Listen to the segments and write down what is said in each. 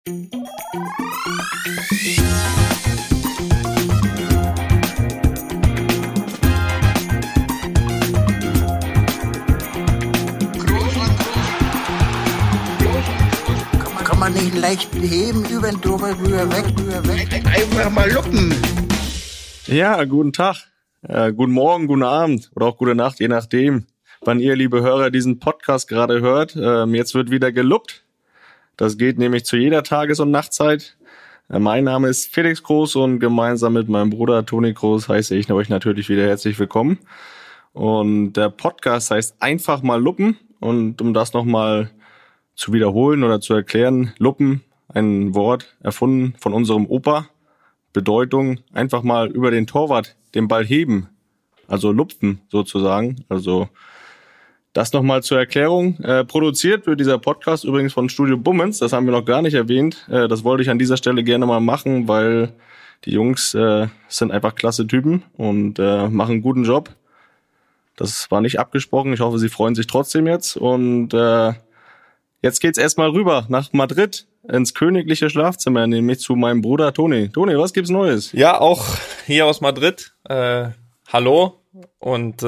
Kann man nicht leicht heben, über den drüber, weg. Einfach mal luppen. Ja, guten Tag, guten Morgen, guten Abend oder auch gute Nacht, je nachdem, wann ihr, liebe Hörer, diesen Podcast gerade hört. Jetzt wird wieder geluppt. Das geht nämlich zu jeder Tages- und Nachtzeit. Mein Name ist Felix Groß und gemeinsam mit meinem Bruder Toni Groß heiße ich euch natürlich wieder herzlich willkommen. Und der Podcast heißt einfach mal luppen. Und um das nochmal zu wiederholen oder zu erklären, luppen, ein Wort erfunden von unserem Opa. Bedeutung, einfach mal über den Torwart den Ball heben, also lupfen sozusagen. Also das nochmal zur Erklärung. Produziert wird dieser Podcast übrigens von Studio Bummens, das haben wir noch gar nicht erwähnt. Das wollte ich an dieser Stelle gerne mal machen, weil die Jungs sind einfach klasse Typen und machen einen guten Job. Das war nicht abgesprochen, ich hoffe, sie freuen sich trotzdem jetzt. Und jetzt geht's erstmal rüber nach Madrid ins königliche Schlafzimmer, nämlich zu meinem Bruder Toni. Toni, was gibt's Neues? Ja, auch hier aus Madrid. Hallo. Und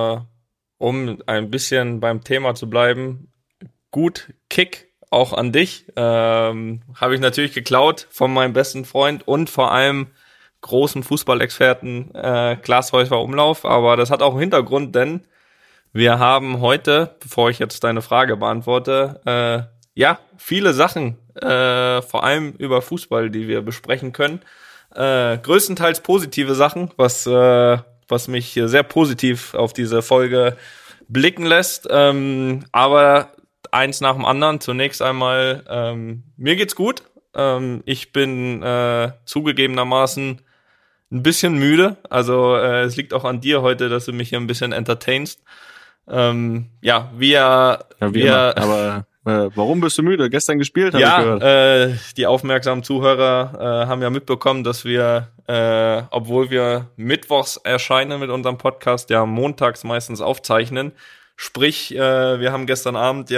um ein bisschen beim Thema zu bleiben, gut Kick auch an dich. Habe ich natürlich geklaut von meinem besten Freund und vor allem großen Fußballexperten Klaas Häufer Umlauf. Aber das hat auch einen Hintergrund, denn wir haben heute, bevor ich jetzt deine Frage beantworte, viele Sachen, vor allem über Fußball, die wir besprechen können. Größtenteils positive Sachen, was mich sehr positiv auf diese Folge blicken lässt. Aber eins nach dem anderen. Zunächst einmal, mir geht's gut. Ich bin zugegebenermaßen ein bisschen müde. Also es liegt auch an dir heute, dass du mich hier ein bisschen entertainst. Warum bist du müde? Gestern gespielt, habe ich gehört. Die aufmerksamen Zuhörer haben ja mitbekommen, dass wir, obwohl wir mittwochs erscheinen mit unserem Podcast, ja montags meistens aufzeichnen. Sprich, wir haben gestern Abend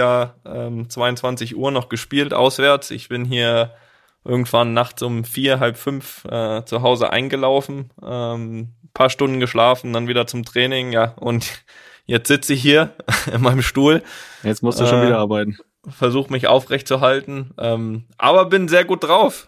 22 Uhr noch gespielt, auswärts. Ich bin hier irgendwann nachts um 4, halb 5 zu Hause eingelaufen, paar Stunden geschlafen, dann wieder zum Training, und jetzt sitze ich hier in meinem Stuhl. Jetzt musst du schon wieder arbeiten. Versuche mich aufrecht zu halten, aber bin sehr gut drauf.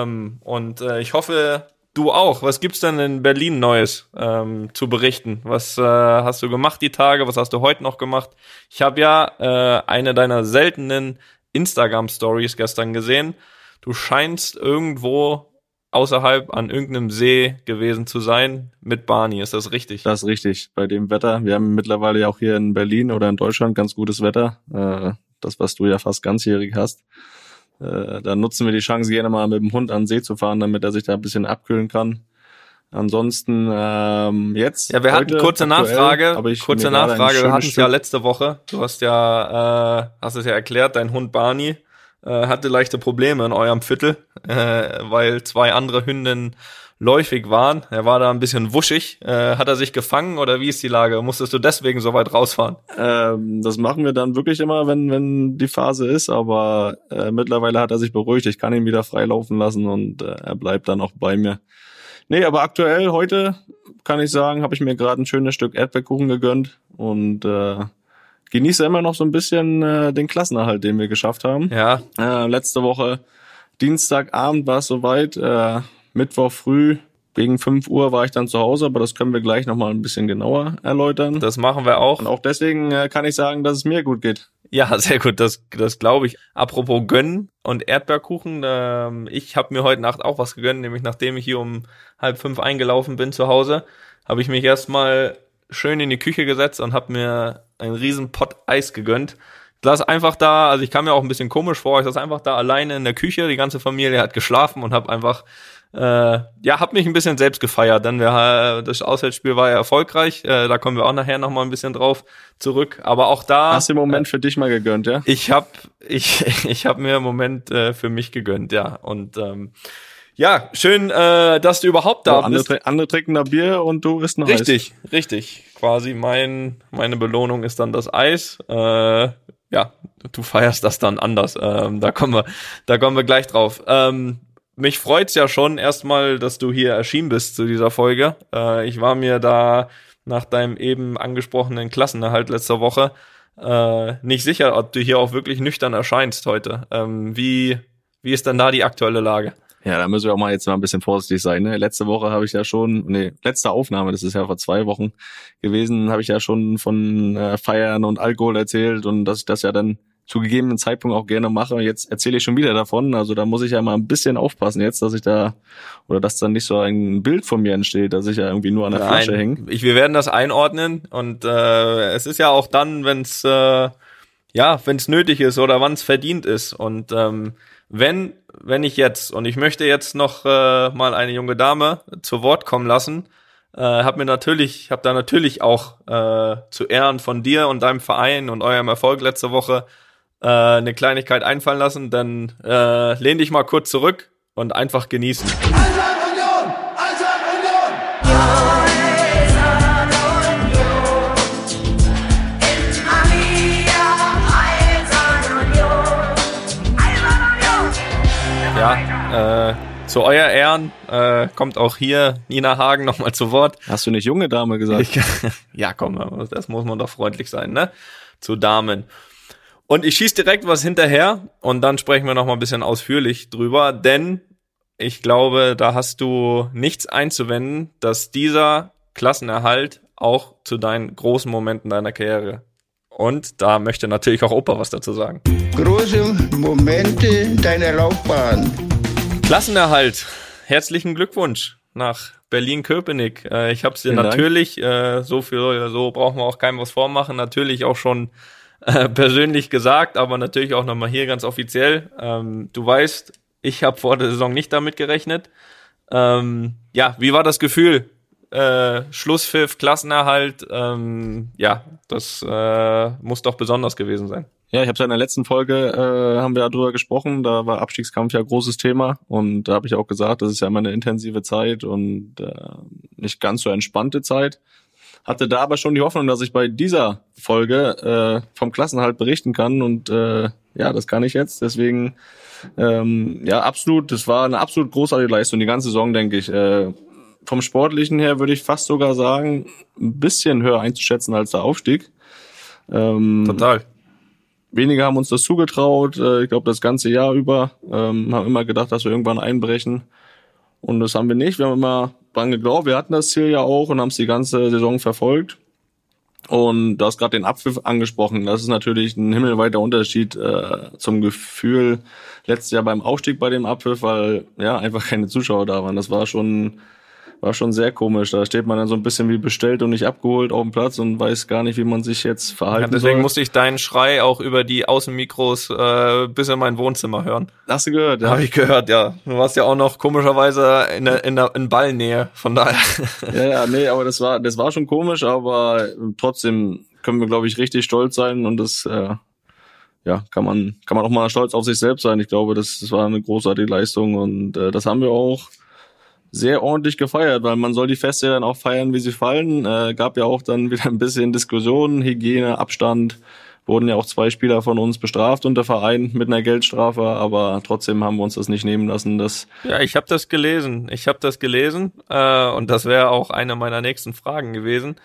Und ich hoffe, du auch. Was gibt's denn in Berlin Neues zu berichten? Was hast du gemacht die Tage? Was hast du heute noch gemacht? Ich habe eine deiner seltenen Instagram-Stories gestern gesehen. Du scheinst irgendwo außerhalb an irgendeinem See gewesen zu sein mit Barney. Ist das richtig? Das ist richtig. Bei dem Wetter. Wir haben mittlerweile ja auch hier in Berlin oder in Deutschland ganz gutes Wetter. Das, was du ja fast ganzjährig hast. Da nutzen wir die Chance, gerne mal mit dem Hund an den See zu fahren, damit er sich da ein bisschen abkühlen kann. Ansonsten jetzt. Ja, wir hatten kurze Nachfrage. Wir hatten es ja letzte Woche. Du hast hast es ja erklärt, dein Hund Barney hatte leichte Probleme in eurem Viertel, weil 2 andere Hündinnen läufig waren. Er war da ein bisschen wuschig. Hat er sich gefangen oder wie ist die Lage? Musstest du deswegen so weit rausfahren? Das machen wir dann wirklich immer, wenn die Phase ist, aber mittlerweile hat er sich beruhigt. Ich kann ihn wieder freilaufen lassen und er bleibt dann auch bei mir. Nee, aber aktuell heute, kann ich sagen, habe ich mir gerade ein schönes Stück Erdbeerkuchen gegönnt und genieße immer noch so ein bisschen den Klassenerhalt, den wir geschafft haben. Ja. Letzte Woche, Dienstagabend war es soweit, Mittwoch früh gegen 5 Uhr war ich dann zu Hause, aber das können wir gleich nochmal ein bisschen genauer erläutern. Das machen wir auch. Und auch deswegen kann ich sagen, dass es mir gut geht. Ja, sehr gut, das glaube ich. Apropos gönnen und Erdbeerkuchen, ich habe mir heute Nacht auch was gegönnt, nämlich nachdem ich hier um 4:30 eingelaufen bin zu Hause, habe ich mich erstmal schön in die Küche gesetzt und habe mir einen riesen Pott Eis gegönnt. Ich saß einfach da, also ich kam mir auch ein bisschen komisch vor, ich saß einfach da alleine in der Küche, die ganze Familie hat geschlafen und habe einfach hab mich ein bisschen selbst gefeiert, denn das Auswärtsspiel war ja erfolgreich, da kommen wir auch nachher nochmal ein bisschen drauf zurück, aber auch da... Hast du den Moment für dich mal gegönnt, ja? Ich hab mir einen Moment für mich gegönnt, ja, und schön, dass du überhaupt da bist. Andere trinken da Bier und du isst ein Eis. Richtig, quasi meine Belohnung ist dann das Eis, ja, du feierst das dann anders. Da kommen wir gleich drauf. Mich freut's ja schon erstmal, dass du hier erschienen bist zu dieser Folge. Ich war mir da nach deinem eben angesprochenen Klassenerhalt letzter Woche nicht sicher, ob du hier auch wirklich nüchtern erscheinst heute. Wie ist denn da die aktuelle Lage? Ja, da müssen wir auch mal jetzt mal ein bisschen vorsichtig sein. Ne? Letzte Woche habe ich ja schon, letzte Aufnahme, das ist ja vor 2 Wochen gewesen, habe ich ja schon von Feiern und Alkohol erzählt und dass ich das ja dann zu gegebenen Zeitpunkt auch gerne mache. Jetzt erzähle ich schon wieder davon. Also da muss ich ja mal ein bisschen aufpassen jetzt, dass dann nicht so ein Bild von mir entsteht, dass ich ja irgendwie nur an der Flasche hänge. Wir werden das einordnen und es ist ja auch dann, wenn es nötig ist oder wann es verdient ist. Und wenn ich jetzt, und ich möchte jetzt noch mal eine junge Dame zu Wort kommen lassen, hab da natürlich auch zu Ehren von dir und deinem Verein und eurem Erfolg letzte Woche eine Kleinigkeit einfallen lassen, dann lehn dich mal kurz zurück und einfach genießen. Ja, zu euer Ehren kommt auch hier Nina Hagen nochmal zu Wort. Hast du nicht junge Dame gesagt? Ja, komm, das muss man doch freundlich sein, ne? Zu Damen. Und ich schieß direkt was hinterher und dann sprechen wir noch mal ein bisschen ausführlich drüber, denn ich glaube, da hast du nichts einzuwenden, dass dieser Klassenerhalt auch zu deinen großen Momenten deiner Karriere. Und da möchte natürlich auch Opa was dazu sagen. Große Momente deiner Laufbahn. Klassenerhalt. Herzlichen Glückwunsch nach Berlin-Köpenick. Ich habe es dir natürlich, so brauchen wir auch keinem was vormachen, natürlich auch schon persönlich gesagt, aber natürlich auch nochmal hier ganz offiziell. Du weißt, ich habe vor der Saison nicht damit gerechnet. Wie war das Gefühl? Schlusspfiff, Klassenerhalt, das muss doch besonders gewesen sein. Ja, ich habe ja in der letzten Folge, haben wir ja drüber gesprochen, da war Abstiegskampf ja großes Thema und da habe ich auch gesagt, das ist ja immer eine intensive Zeit und nicht ganz so entspannte Zeit. Hatte da aber schon die Hoffnung, dass ich bei dieser Folge vom Klassenerhalt berichten kann und das kann ich jetzt. Deswegen, absolut, das war eine absolut großartige Leistung, die ganze Saison, denke ich. Vom Sportlichen her würde ich fast sogar sagen, ein bisschen höher einzuschätzen als der Aufstieg. Total. Wenige haben uns das zugetraut, ich glaube das ganze Jahr über, haben immer gedacht, dass wir irgendwann einbrechen. Und das haben wir nicht. Wir haben immer dran geglaubt. Wir hatten das Ziel ja auch und haben es die ganze Saison verfolgt. Und du hast gerade den Abpfiff angesprochen. Das ist natürlich ein himmelweiter Unterschied zum Gefühl letztes Jahr beim Aufstieg bei dem Abpfiff, weil ja einfach keine Zuschauer da waren. Das war schon sehr komisch. Da steht man dann so ein bisschen wie bestellt und nicht abgeholt auf dem Platz und weiß gar nicht, wie man sich jetzt verhalten soll. Deswegen musste ich deinen Schrei auch über die Außenmikros bis in mein Wohnzimmer hören. Hast du gehört? Ja. Habe ich gehört, ja. Du warst ja auch noch komischerweise in Ballnähe, von daher. Aber das war schon komisch, aber trotzdem können wir, glaube ich, richtig stolz sein und das kann man auch mal stolz auf sich selbst sein. Ich glaube, das war eine großartige Leistung und das haben wir auch sehr ordentlich gefeiert, weil man soll die Feste dann auch feiern, wie sie fallen. Gab ja auch dann wieder ein bisschen Diskussionen, Hygiene, Abstand. Wurden ja auch 2 Spieler von uns bestraft unter Verein mit einer Geldstrafe, aber trotzdem haben wir uns das nicht nehmen lassen. Ich habe das gelesen. Und das wäre auch eine meiner nächsten Fragen gewesen.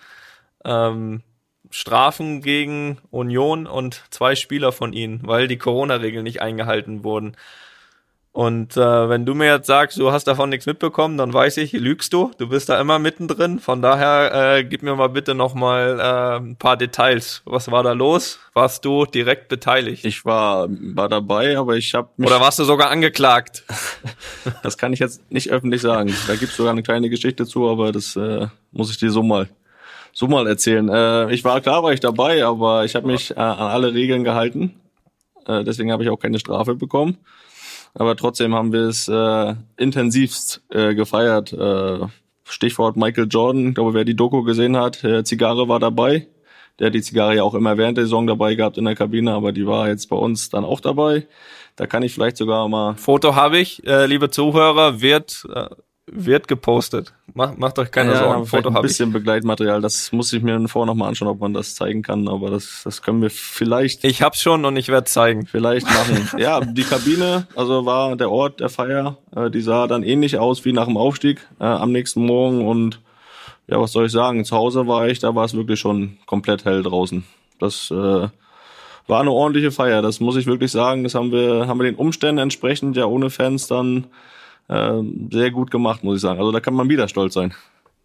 Strafen gegen Union und 2 Spieler von ihnen, weil die Corona-Regeln nicht eingehalten wurden. Und wenn du mir jetzt sagst, du hast davon nichts mitbekommen, dann weiß ich, lügst du. Du bist da immer mittendrin. Von daher gib mir mal bitte noch mal ein paar Details. Was war da los? Warst du direkt beteiligt? Ich war dabei, aber ich habe mich... Oder warst du sogar angeklagt? Das kann ich jetzt nicht öffentlich sagen. Da gibt's sogar eine kleine Geschichte zu, aber das muss ich dir so mal erzählen. War ich dabei, aber ich habe mich an alle Regeln gehalten. Deswegen habe ich auch keine Strafe bekommen. Aber trotzdem haben wir es intensivst gefeiert. Stichwort Michael Jordan. Ich glaube, wer die Doku gesehen hat, Zigarre war dabei. Der hat die Zigarre ja auch immer während der Saison dabei gehabt in der Kabine, aber die war jetzt bei uns dann auch dabei. Da kann ich vielleicht sogar mal... Foto habe ich, liebe Zuhörer, wird gepostet. Macht euch keine Sorgen. Foto ein bisschen Begleitmaterial. Das muss ich mir vorher nochmal anschauen, ob man das zeigen kann. Aber das können wir vielleicht. Ich hab's schon und ich werde zeigen. Vielleicht machen. Ja, die Kabine, also war der Ort der Feier. Die sah dann ähnlich aus wie nach dem Aufstieg am nächsten Morgen. Und ja, was soll ich sagen? Zu Hause da war es wirklich schon komplett hell draußen. Das war eine ordentliche Feier. Das muss ich wirklich sagen. Das haben wir den Umständen entsprechend ja ohne Fans dann sehr gut gemacht, muss ich sagen. Also da kann man wieder stolz sein.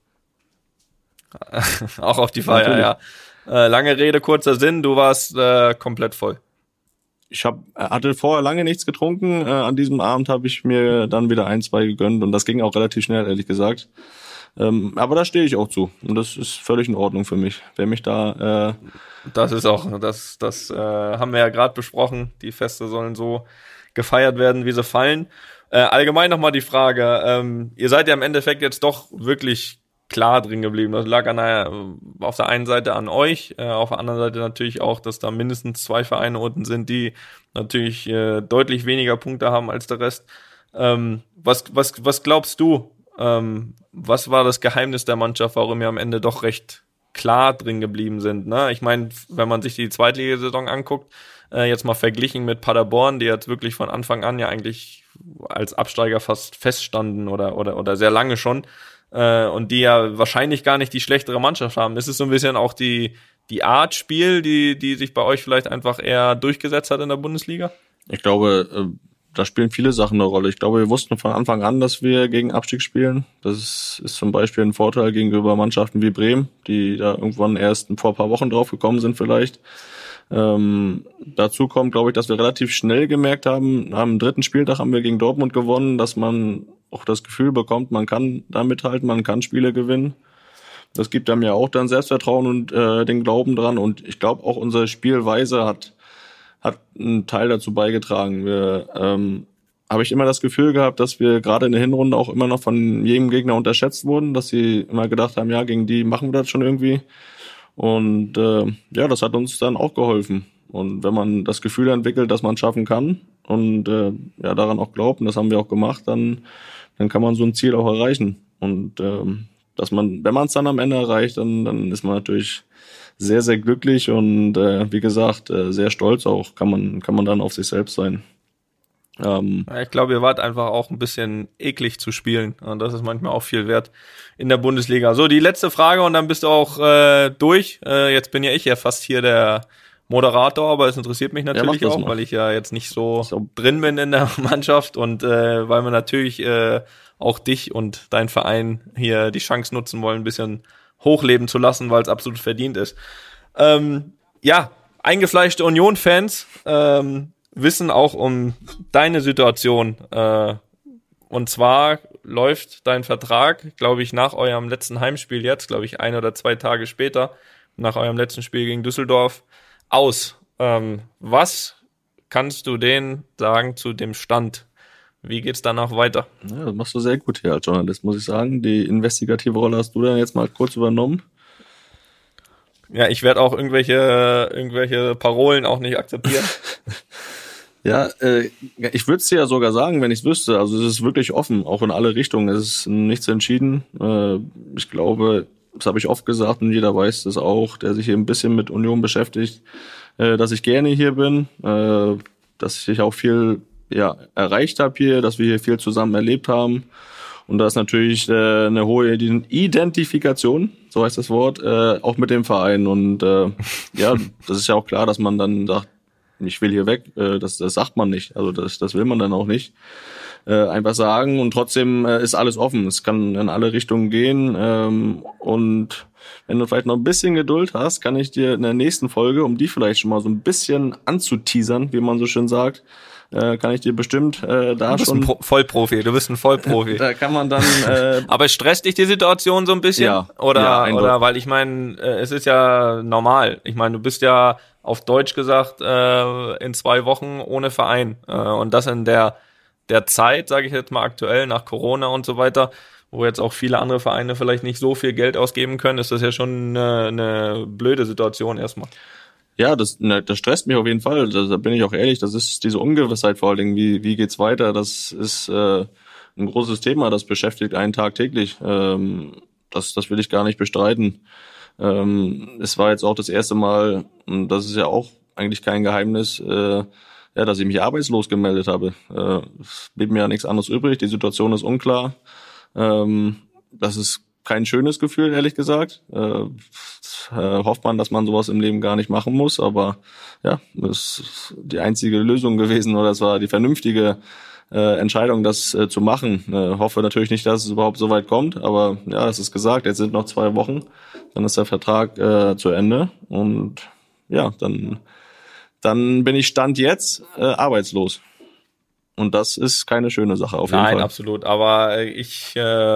Auch auf die Feier, natürlich. Ja. Lange Rede, kurzer Sinn, du warst komplett voll. Ich hatte vorher lange nichts getrunken. An diesem Abend habe ich mir dann wieder 1, 2 gegönnt und das ging auch relativ schnell, ehrlich gesagt. Aber da stehe ich auch zu und das ist völlig in Ordnung für mich. Wer mich da... Das ist auch, das haben wir ja gerade besprochen. Die Feste sollen so gefeiert werden, wie sie fallen. Allgemein nochmal die Frage, ihr seid ja im Endeffekt jetzt doch wirklich klar drin geblieben. Das lag auf der einen Seite an euch, auf der anderen Seite natürlich auch, dass da mindestens 2 Vereine unten sind, die natürlich deutlich weniger Punkte haben als der Rest. Was glaubst du, was war das Geheimnis der Mannschaft, warum ihr am Ende doch recht klar drin geblieben sind? Ne? Ich meine, wenn man sich die Zweitligasaison anguckt, jetzt mal verglichen mit Paderborn, die jetzt wirklich von Anfang an ja eigentlich als Absteiger fast feststanden oder sehr lange schon und die ja wahrscheinlich gar nicht die schlechtere Mannschaft haben. Ist es so ein bisschen auch die Art Spiel, die sich bei euch vielleicht einfach eher durchgesetzt hat in der Bundesliga? Ich glaube, da spielen viele Sachen eine Rolle. Ich glaube, wir wussten von Anfang an, dass wir gegen Abstieg spielen. Das ist zum Beispiel ein Vorteil gegenüber Mannschaften wie Bremen, die da irgendwann erst vor ein paar Wochen drauf gekommen sind vielleicht. Dazu kommt, glaube ich, dass wir relativ schnell gemerkt haben, am 3. Spieltag haben wir gegen Dortmund gewonnen, dass man auch das Gefühl bekommt, man kann da mithalten, man kann Spiele gewinnen. Das gibt einem ja auch dann Selbstvertrauen und den Glauben dran. Und ich glaube, auch unsere Spielweise hat einen Teil dazu beigetragen. Habe ich immer das Gefühl gehabt, dass wir gerade in der Hinrunde auch immer noch von jedem Gegner unterschätzt wurden, dass sie immer gedacht haben, ja, gegen die machen wir das schon irgendwie. Und das hat uns dann auch geholfen. Und wenn man das Gefühl entwickelt, dass man es schaffen kann und daran auch glaubt, und das haben wir auch gemacht, dann kann man so ein Ziel auch erreichen. Und wenn man es dann am Ende erreicht, dann ist man natürlich sehr, sehr glücklich und wie gesagt, sehr stolz auch, kann man dann auf sich selbst sein. Ich glaube, ihr wart einfach auch ein bisschen eklig zu spielen und das ist manchmal auch viel wert in der Bundesliga. So, die letzte Frage und dann bist du auch durch. Jetzt bin ja ich ja fast hier der Moderator, aber es interessiert mich natürlich auch, weil ich ja jetzt nicht so drin bin in der Mannschaft und weil wir natürlich auch dich und deinen Verein hier die Chance nutzen wollen, ein bisschen hochleben zu lassen, weil es absolut verdient ist. Eingefleischte Union-Fans wissen auch um deine Situation. Und zwar läuft dein Vertrag, glaube ich, nach eurem letzten Heimspiel jetzt, glaube ich, 1 oder 2 Tage später, nach eurem letzten Spiel gegen Düsseldorf, aus. Was kannst du denen sagen zu dem Stand? Wie geht's danach weiter? Ja, das machst du sehr gut hier als Journalist, muss ich sagen. Die investigative Rolle hast du dann jetzt mal kurz übernommen. Ja, ich werde auch irgendwelche Parolen auch nicht akzeptieren. Ja, ich würde es dir ja sogar sagen, wenn ich es wüsste. Also es ist wirklich offen, auch in alle Richtungen. Es ist nichts entschieden. Ich glaube, das habe ich oft gesagt und jeder weiß das auch, der sich hier ein bisschen mit Union beschäftigt, dass ich gerne hier bin, dass ich auch viel erreicht habe hier, dass wir hier viel zusammen erlebt haben. Und da ist natürlich eine hohe Identifikation, so heißt das Wort, auch mit dem Verein. Und das ist ja auch klar, dass man dann sagt, ich will hier weg. Das sagt man nicht. Also das will man dann auch nicht. Einfach sagen und trotzdem ist alles offen. Es kann in alle Richtungen gehen. Und wenn du vielleicht noch ein bisschen Geduld hast, kann ich dir in der nächsten Folge, um die vielleicht schon mal so ein bisschen anzuteasern, wie man so schön sagt, kann ich dir bestimmt du bist ein Vollprofi, du bist ein Vollprofi. Da kann man dann Aber stresst dich die Situation so ein bisschen? Ja, oder weil ich meine, es ist ja normal. Ich meine, du bist ja auf Deutsch gesagt in 2 Wochen ohne Verein. Und das in der Zeit, sage ich jetzt mal aktuell, nach Corona und so weiter, wo jetzt auch viele andere Vereine vielleicht nicht so viel Geld ausgeben können, ist das ja schon eine blöde Situation erstmal. Ja, das stresst mich auf jeden Fall. Da bin ich auch ehrlich. Das ist diese Ungewissheit vor allen Dingen. Wie geht's weiter? Das ist ein großes Thema, das beschäftigt einen tagtäglich. Das will ich gar nicht bestreiten. Es war jetzt auch das erste Mal, und das ist ja auch eigentlich kein Geheimnis, dass ich mich arbeitslos gemeldet habe. Es blieb mir ja nichts anderes übrig. Die Situation ist unklar. Das ist kein schönes Gefühl, ehrlich gesagt. Hofft man, dass man sowas im Leben gar nicht machen muss. Aber ja, das ist die einzige Lösung gewesen, oder es war die vernünftige Entscheidung, das zu machen. Hoffe natürlich nicht, dass es überhaupt so weit kommt. Aber ja, es ist gesagt, jetzt sind noch 2 Wochen. Dann ist der Vertrag zu Ende. Und ja, dann bin ich Stand jetzt arbeitslos. Und das ist keine schöne Sache auf jeden Fall. Nein, absolut. Aber ich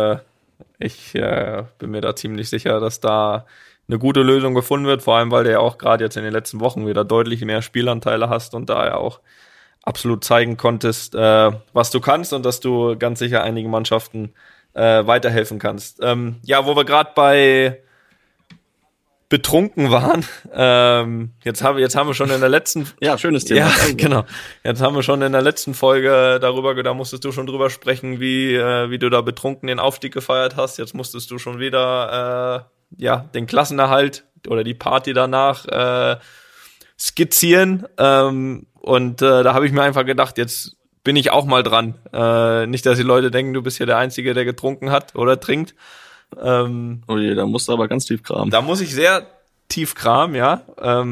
bin mir da ziemlich sicher, dass da eine gute Lösung gefunden wird. Vor allem, weil du ja auch gerade jetzt in den letzten Wochen wieder deutlich mehr Spielanteile hast und da ja auch absolut zeigen konntest, was du kannst und dass du ganz sicher einigen Mannschaften weiterhelfen kannst. Ja, wo wir gerade bei betrunken waren. Jetzt haben wir schon in der letzten ja, schönes Thema. Ja, genau. Jetzt haben wir schon in der letzten Folge da musstest du schon drüber sprechen, wie du da betrunken den Aufstieg gefeiert hast. Jetzt musstest du schon wieder den Klassenerhalt oder die Party danach skizzieren. Und da habe ich mir einfach gedacht, jetzt bin ich auch mal dran. Nicht, dass die Leute denken, du bist hier der Einzige, der getrunken hat oder trinkt. Oh je, da musst du aber ganz tief kramen. Da muss ich sehr tief kramen, ja.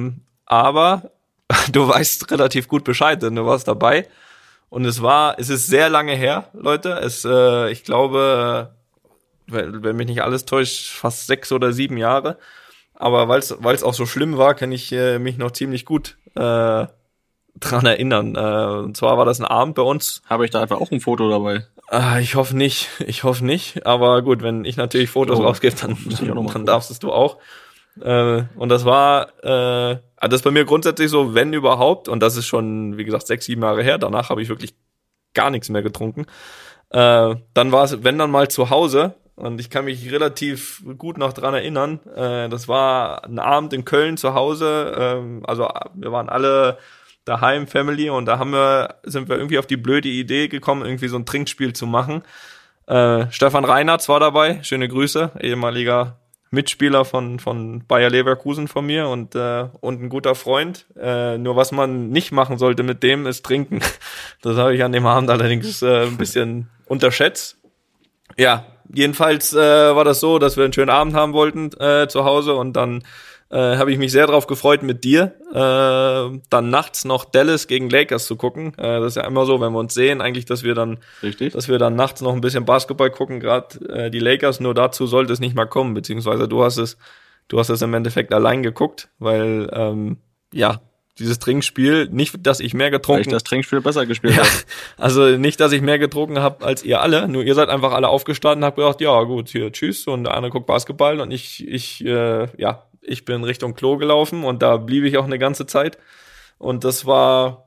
Aber du weißt relativ gut Bescheid, denn du warst dabei. Und es ist sehr lange her, Leute. Ich glaube, wenn mich nicht alles täuscht, fast 6 oder 7 Jahre. Aber weil es auch so schlimm war, kann ich mich noch ziemlich gut dran erinnern. Und zwar war das ein Abend bei uns. Habe ich da einfach auch ein Foto dabei? Ich hoffe nicht. Aber gut, wenn ich natürlich Fotos rausgebe, dann darfst du auch. Und das war, das ist bei mir grundsätzlich so, wenn überhaupt, und das ist schon, wie gesagt, 6, 7 Jahre her, danach habe ich wirklich gar nichts mehr getrunken. Dann war es, wenn dann mal zu Hause, und ich kann mich relativ gut noch dran erinnern, das war ein Abend in Köln zu Hause, also wir waren alle daheim, Family, und da sind wir irgendwie auf die blöde Idee gekommen, irgendwie so ein Trinkspiel zu machen. Stefan Reinhardt war dabei, schöne Grüße, ehemaliger Mitspieler von Bayer Leverkusen von mir und ein guter Freund. Nur was man nicht machen sollte mit dem, ist trinken. Das habe ich an dem Abend allerdings ein bisschen unterschätzt. Ja, jedenfalls war das so, dass wir einen schönen Abend haben wollten zu Hause, und dann habe ich mich sehr drauf gefreut, mit dir dann nachts noch Dallas gegen Lakers zu gucken. Das ist ja immer so, wenn wir uns sehen, eigentlich, dass wir dann nachts noch ein bisschen Basketball gucken, gerade die Lakers. Nur dazu sollte es nicht mal kommen, beziehungsweise du hast es im Endeffekt allein geguckt, weil dieses Trinkspiel, nicht, dass ich mehr getrunken, weil ich das Trinkspiel besser gespielt habe. Also nicht, dass ich mehr getrunken habe als ihr alle, nur ihr seid einfach alle aufgestanden und habt gedacht, ja gut, hier, tschüss, und der eine guckt Basketball, und ich bin Richtung Klo gelaufen, und da blieb ich auch eine ganze Zeit, und das war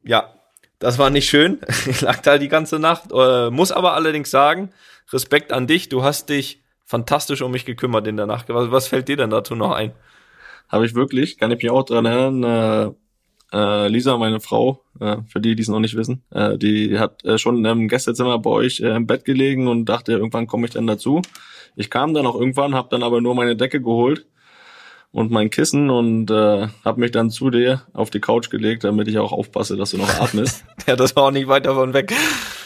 nicht schön. Ich lag da die ganze Nacht, muss aber allerdings sagen, Respekt an dich, du hast dich fantastisch um mich gekümmert in der Nacht. Was fällt dir denn dazu noch ein? Habe ich wirklich, kann ich mich auch dran erinnern. Lisa, meine Frau, für die es noch nicht wissen, die hat schon im Gästezimmer bei euch im Bett gelegen und dachte, irgendwann komme ich dann dazu. Ich kam dann auch irgendwann, habe dann aber nur meine Decke geholt und mein Kissen und habe mich dann zu dir auf die Couch gelegt, damit ich auch aufpasse, dass du noch atmest. Ja, das war auch nicht weit davon weg.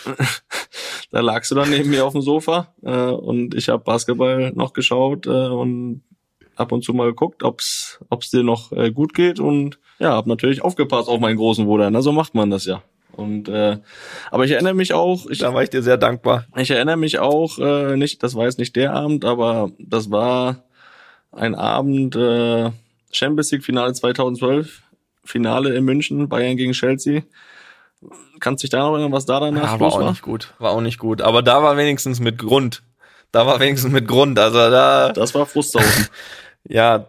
Da lagst du dann neben mir auf dem Sofa und ich habe Basketball noch geschaut und ab und zu mal geguckt, ob's dir noch gut geht, und ja, hab natürlich aufgepasst auf meinen großen Bruder. Na, so macht man das ja. Und aber ich erinnere mich auch, da war ich dir sehr dankbar. Ich erinnere mich auch nicht, das war jetzt nicht der Abend, aber das war ein Abend Champions League Finale 2012, Finale in München, Bayern gegen Chelsea. Kannst du dich da noch erinnern, was da danach los war? War auch nicht gut, aber da war wenigstens mit Grund. Also da. Das war Frusthausen. Ja,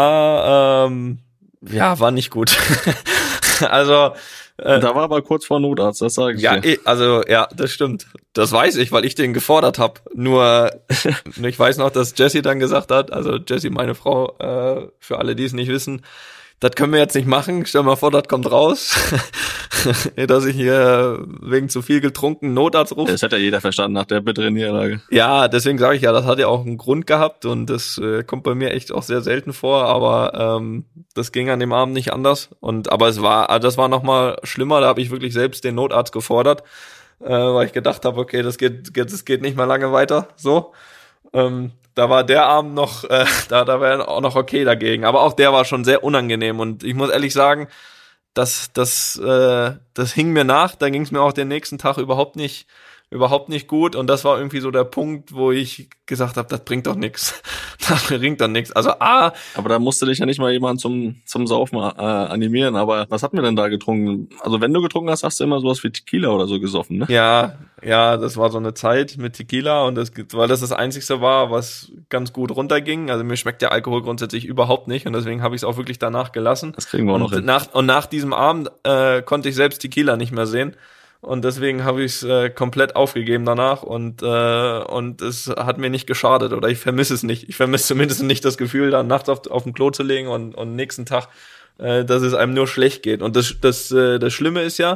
war nicht gut. Also da war aber kurz vor Notarzt, das sage ich dir. Das stimmt. Das weiß ich, weil ich den gefordert habe. Nur ich weiß noch, dass Jessie dann gesagt hat, also Jessie, meine Frau, für alle, die es nicht wissen, das können wir jetzt nicht machen, stell mal vor, das kommt raus, dass ich hier wegen zu viel getrunken Notarzt rufe. Das hat ja jeder verstanden nach der bitteren Niederlage. Ja, deswegen sage ich ja, das hat ja auch einen Grund gehabt und das kommt bei mir echt auch sehr selten vor, aber das ging an dem Abend nicht anders. Aber das war noch mal schlimmer, da habe ich wirklich selbst den Notarzt gefordert, weil ich gedacht habe, okay, das geht nicht mehr lange weiter, so. Da war der Abend noch, da war auch noch okay dagegen. Aber auch der war schon sehr unangenehm. Und ich muss ehrlich sagen, das hing mir nach. Da ging es mir auch den nächsten Tag überhaupt nicht gut. Und das war irgendwie so der Punkt, wo ich gesagt habe, das bringt doch nichts. Das bringt doch nichts. Also Aber da musste dich ja nicht mal jemand zum Saufen animieren. Aber was hatten wir denn da getrunken? Also wenn du getrunken hast, hast du immer sowas wie Tequila oder so gesoffen, ne? Ja, das war so eine Zeit mit Tequila und weil das Einzigste war, was ganz gut runterging. Also mir schmeckt der Alkohol grundsätzlich überhaupt nicht und deswegen habe ich es auch wirklich danach gelassen. Das kriegen wir auch noch hin. Nach diesem Abend konnte ich selbst Tequila nicht mehr sehen. Und deswegen habe ich es komplett aufgegeben danach und es hat mir nicht geschadet oder ich vermisse es nicht. Ich vermisse zumindest nicht das Gefühl, da nachts auf dem Klo zu liegen und nächsten Tag, dass es einem nur schlecht geht. Und das Schlimme ist ja,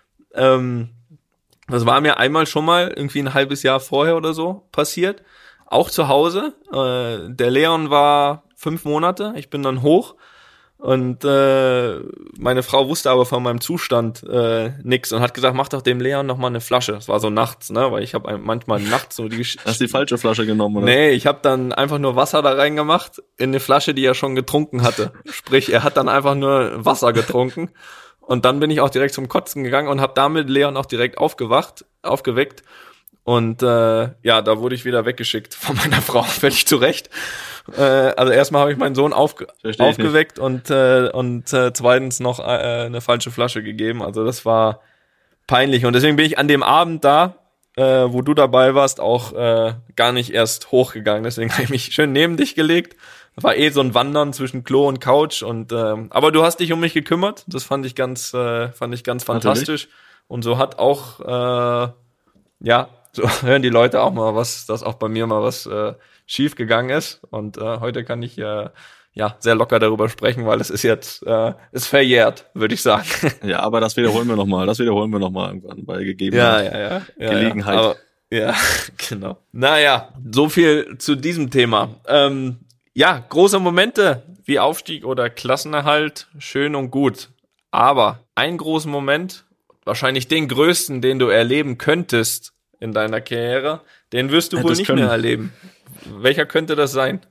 das war mir einmal schon mal irgendwie ein halbes Jahr vorher oder so passiert, auch zu Hause. Der Leon war 5 Monate, ich bin dann hoch. Und meine Frau wusste aber von meinem Zustand nix und hat gesagt, mach doch dem Leon noch mal eine Flasche. Das war so nachts, ne, weil ich habe manchmal nachts so die Hast du die falsche Flasche genommen, oder? Nee, ich habe dann einfach nur Wasser da reingemacht in eine Flasche, die er schon getrunken hatte. Sprich, er hat dann einfach nur Wasser getrunken und dann bin ich auch direkt zum Kotzen gegangen und habe damit Leon auch direkt aufgeweckt. Und da wurde ich wieder weggeschickt von meiner Frau, völlig zurecht. Also erstmal habe ich meinen Sohn aufgeweckt und zweitens noch eine falsche Flasche gegeben. Also das war peinlich. Und deswegen bin ich an dem Abend da, wo du dabei warst, auch gar nicht erst hochgegangen. Deswegen habe ich mich schön neben dich gelegt. Das war so ein Wandern zwischen Klo und Couch. Aber du hast dich um mich gekümmert. Das fand ich ganz fantastisch. Natürlich. Und so hat auch so hören die Leute auch mal dass auch bei mir mal was schief gegangen ist. Und heute kann ich sehr locker darüber sprechen, weil es ist jetzt ist verjährt, würde ich sagen. Ja, aber das wiederholen wir nochmal. Irgendwann bei gegebener Gelegenheit. Aber, ja, genau. Naja, so viel zu diesem Thema. Große Momente wie Aufstieg oder Klassenerhalt, schön und gut. Aber einen großen Moment, wahrscheinlich den größten, den du erleben könntest in deiner Karriere, den wirst du wohl nicht mehr erleben. Welcher könnte das sein?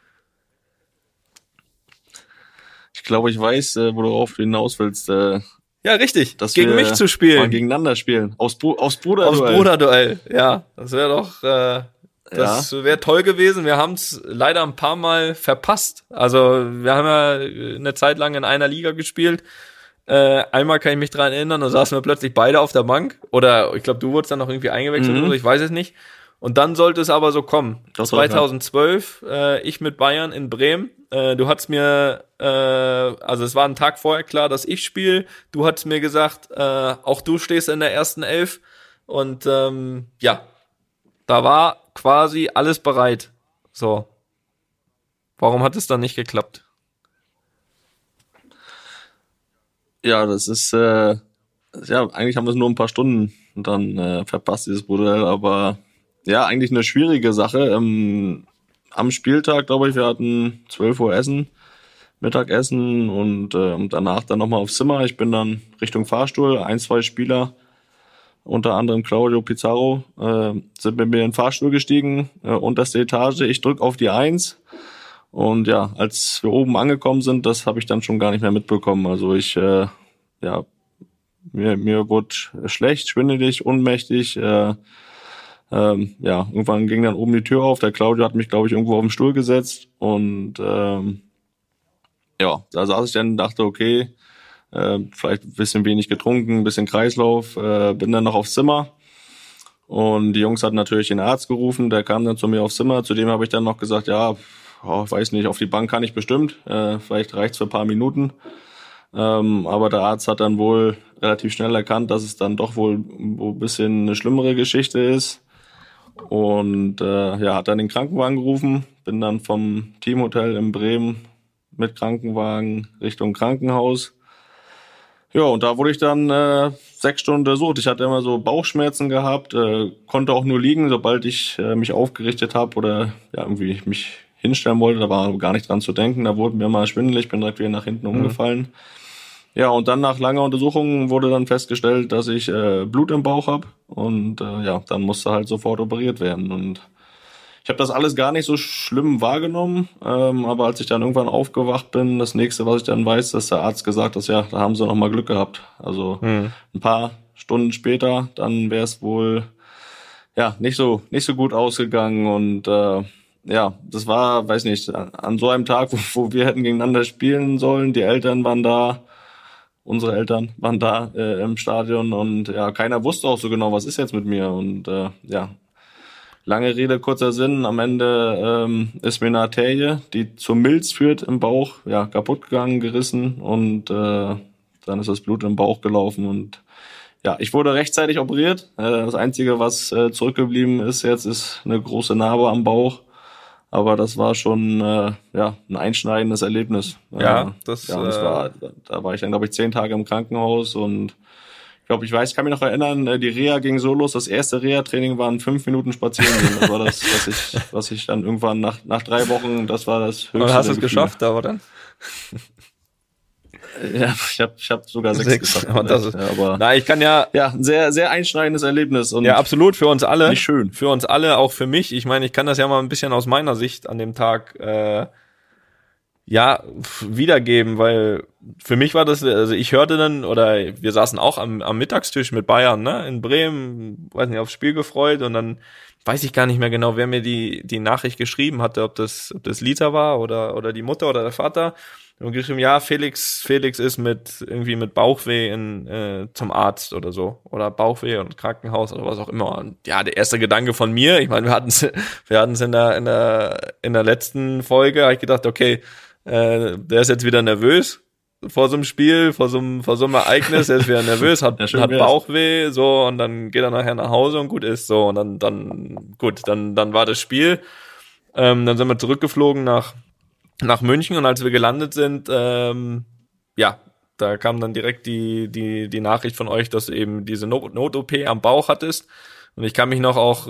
Ich glaube, ich weiß, worauf du hinaus willst. Ja, richtig. Dass gegen wir mich zu spielen. Mal gegeneinander spielen. Aufs Bruderduell. Aufs Bruderduell, ja. Das wäre doch, wäre toll gewesen. Wir haben es leider ein paar Mal verpasst. Also wir haben ja eine Zeit lang in einer Liga gespielt. Einmal kann ich mich dran erinnern, da saßen wir plötzlich beide auf der Bank. Oder ich glaube, du wurdest dann noch irgendwie eingewechselt oder so, ich weiß es nicht. Und dann sollte es aber so kommen. 2012, ich mit Bayern in Bremen. Du hattest mir, also es war ein Tag vorher klar, dass ich spiele. Du hattest mir gesagt, auch du stehst in der ersten 11. Und da war quasi alles bereit. So. Warum hat es dann nicht geklappt? Ja, das ist, eigentlich haben wir es nur ein paar Stunden dann verpasst, dieses Bruderduell, aber ja, eigentlich eine schwierige Sache. Am Spieltag, glaube ich, wir hatten 12 Uhr Essen, Mittagessen und danach dann nochmal aufs Zimmer. Ich bin dann Richtung Fahrstuhl, 2 Spieler, unter anderem Claudio Pizarro, sind mit mir in den Fahrstuhl gestiegen, unterste Etage, ich drück auf die 1 und ja, als wir oben angekommen sind, das habe ich dann schon gar nicht mehr mitbekommen. Also ich, mir wurde schlecht, schwindelig, ohnmächtig, irgendwann ging dann oben die Tür auf. Der Claudio hat mich, glaube ich, irgendwo auf den Stuhl gesetzt und da saß ich dann und dachte, okay, vielleicht ein bisschen wenig getrunken, ein bisschen Kreislauf, bin dann noch aufs Zimmer und die Jungs hatten natürlich den Arzt gerufen, der kam dann zu mir aufs Zimmer, zu dem habe ich dann noch gesagt, weiß nicht, auf die Bank kann ich bestimmt, vielleicht reicht's für ein paar Minuten, aber der Arzt hat dann wohl relativ schnell erkannt, dass es dann doch wohl ein bisschen eine schlimmere Geschichte ist. Und hat dann den Krankenwagen gerufen, bin dann vom Teamhotel in Bremen mit Krankenwagen Richtung Krankenhaus. Ja, und da wurde ich dann 6 Stunden untersucht. Ich hatte immer so Bauchschmerzen gehabt, konnte auch nur liegen, sobald ich mich aufgerichtet habe oder ja irgendwie mich hinstellen wollte. Da war gar nicht dran zu denken. Da wurde mir mal schwindelig, bin direkt wieder nach hinten umgefallen. Ja, und dann nach langer Untersuchung wurde dann festgestellt, dass ich Blut im Bauch habe. Und ja, dann musste halt sofort operiert werden. Und ich habe das alles gar nicht so schlimm wahrgenommen, aber als ich dann irgendwann aufgewacht bin, das nächste, was ich dann weiß, dass der Arzt gesagt hat, ja, da haben sie noch mal Glück gehabt. Also ein paar Stunden später, dann wäre es wohl ja nicht so gut ausgegangen. Und ja, das war, weiß nicht, an so einem Tag, wo wir hätten gegeneinander spielen sollen, die Eltern waren da, unsere Eltern waren da im Stadion und ja, keiner wusste auch so genau, was ist jetzt mit mir. Und ja, lange Rede, kurzer Sinn, am Ende ist mir eine Arterie, die zur Milz führt im Bauch, ja, kaputt gegangen, gerissen und dann ist das Blut im Bauch gelaufen und ja, ich wurde rechtzeitig operiert. Das Einzige, was zurückgeblieben ist jetzt, ist eine große Narbe am Bauch. Aber das war schon ja ein einschneidendes Erlebnis. Ja, das war, da war ich dann, glaube ich, 10 Tage im Krankenhaus und ich kann mich noch erinnern, die Reha ging so los, das erste Reha-Training waren 5 Minuten spazieren gehen. Das war das, was ich dann irgendwann nach 3 Wochen, das war das höchste. Und hast du es geschafft, aber dann? Ja, ich hab sogar 6 geschafft. Aber na, ich kann ja ein sehr, sehr einschneidendes Erlebnis. Und ja, absolut, für uns alle. Nicht schön. Für uns alle, auch für mich. Ich meine, ich kann das ja mal ein bisschen aus meiner Sicht an dem Tag ja, wiedergeben, weil für mich war das, also ich hörte dann, oder wir saßen auch am Mittagstisch mit Bayern, ne, in Bremen, weiß nicht, aufs Spiel gefreut und dann weiß ich gar nicht mehr genau, wer mir die Nachricht geschrieben hatte, ob das Lita war oder die Mutter oder der Vater. Und geschrieben, ja, Felix ist mit Bauchweh zum Arzt oder so. Oder Bauchweh und Krankenhaus oder was auch immer. Und ja, der erste Gedanke von mir, ich meine, wir hatten's in der letzten Folge, habe ich gedacht, okay, der ist jetzt wieder nervös vor so einem Spiel, vor so einem Ereignis, er ist wieder nervös, hat Bauchweh, so, und dann geht er nachher nach Hause und gut ist, so, und dann war das Spiel. Dann sind wir zurückgeflogen nach München und als wir gelandet sind, ja, da kam dann direkt die Nachricht von euch, dass du eben diese Not-OP am Bauch hattest. Und ich kann mich noch auch,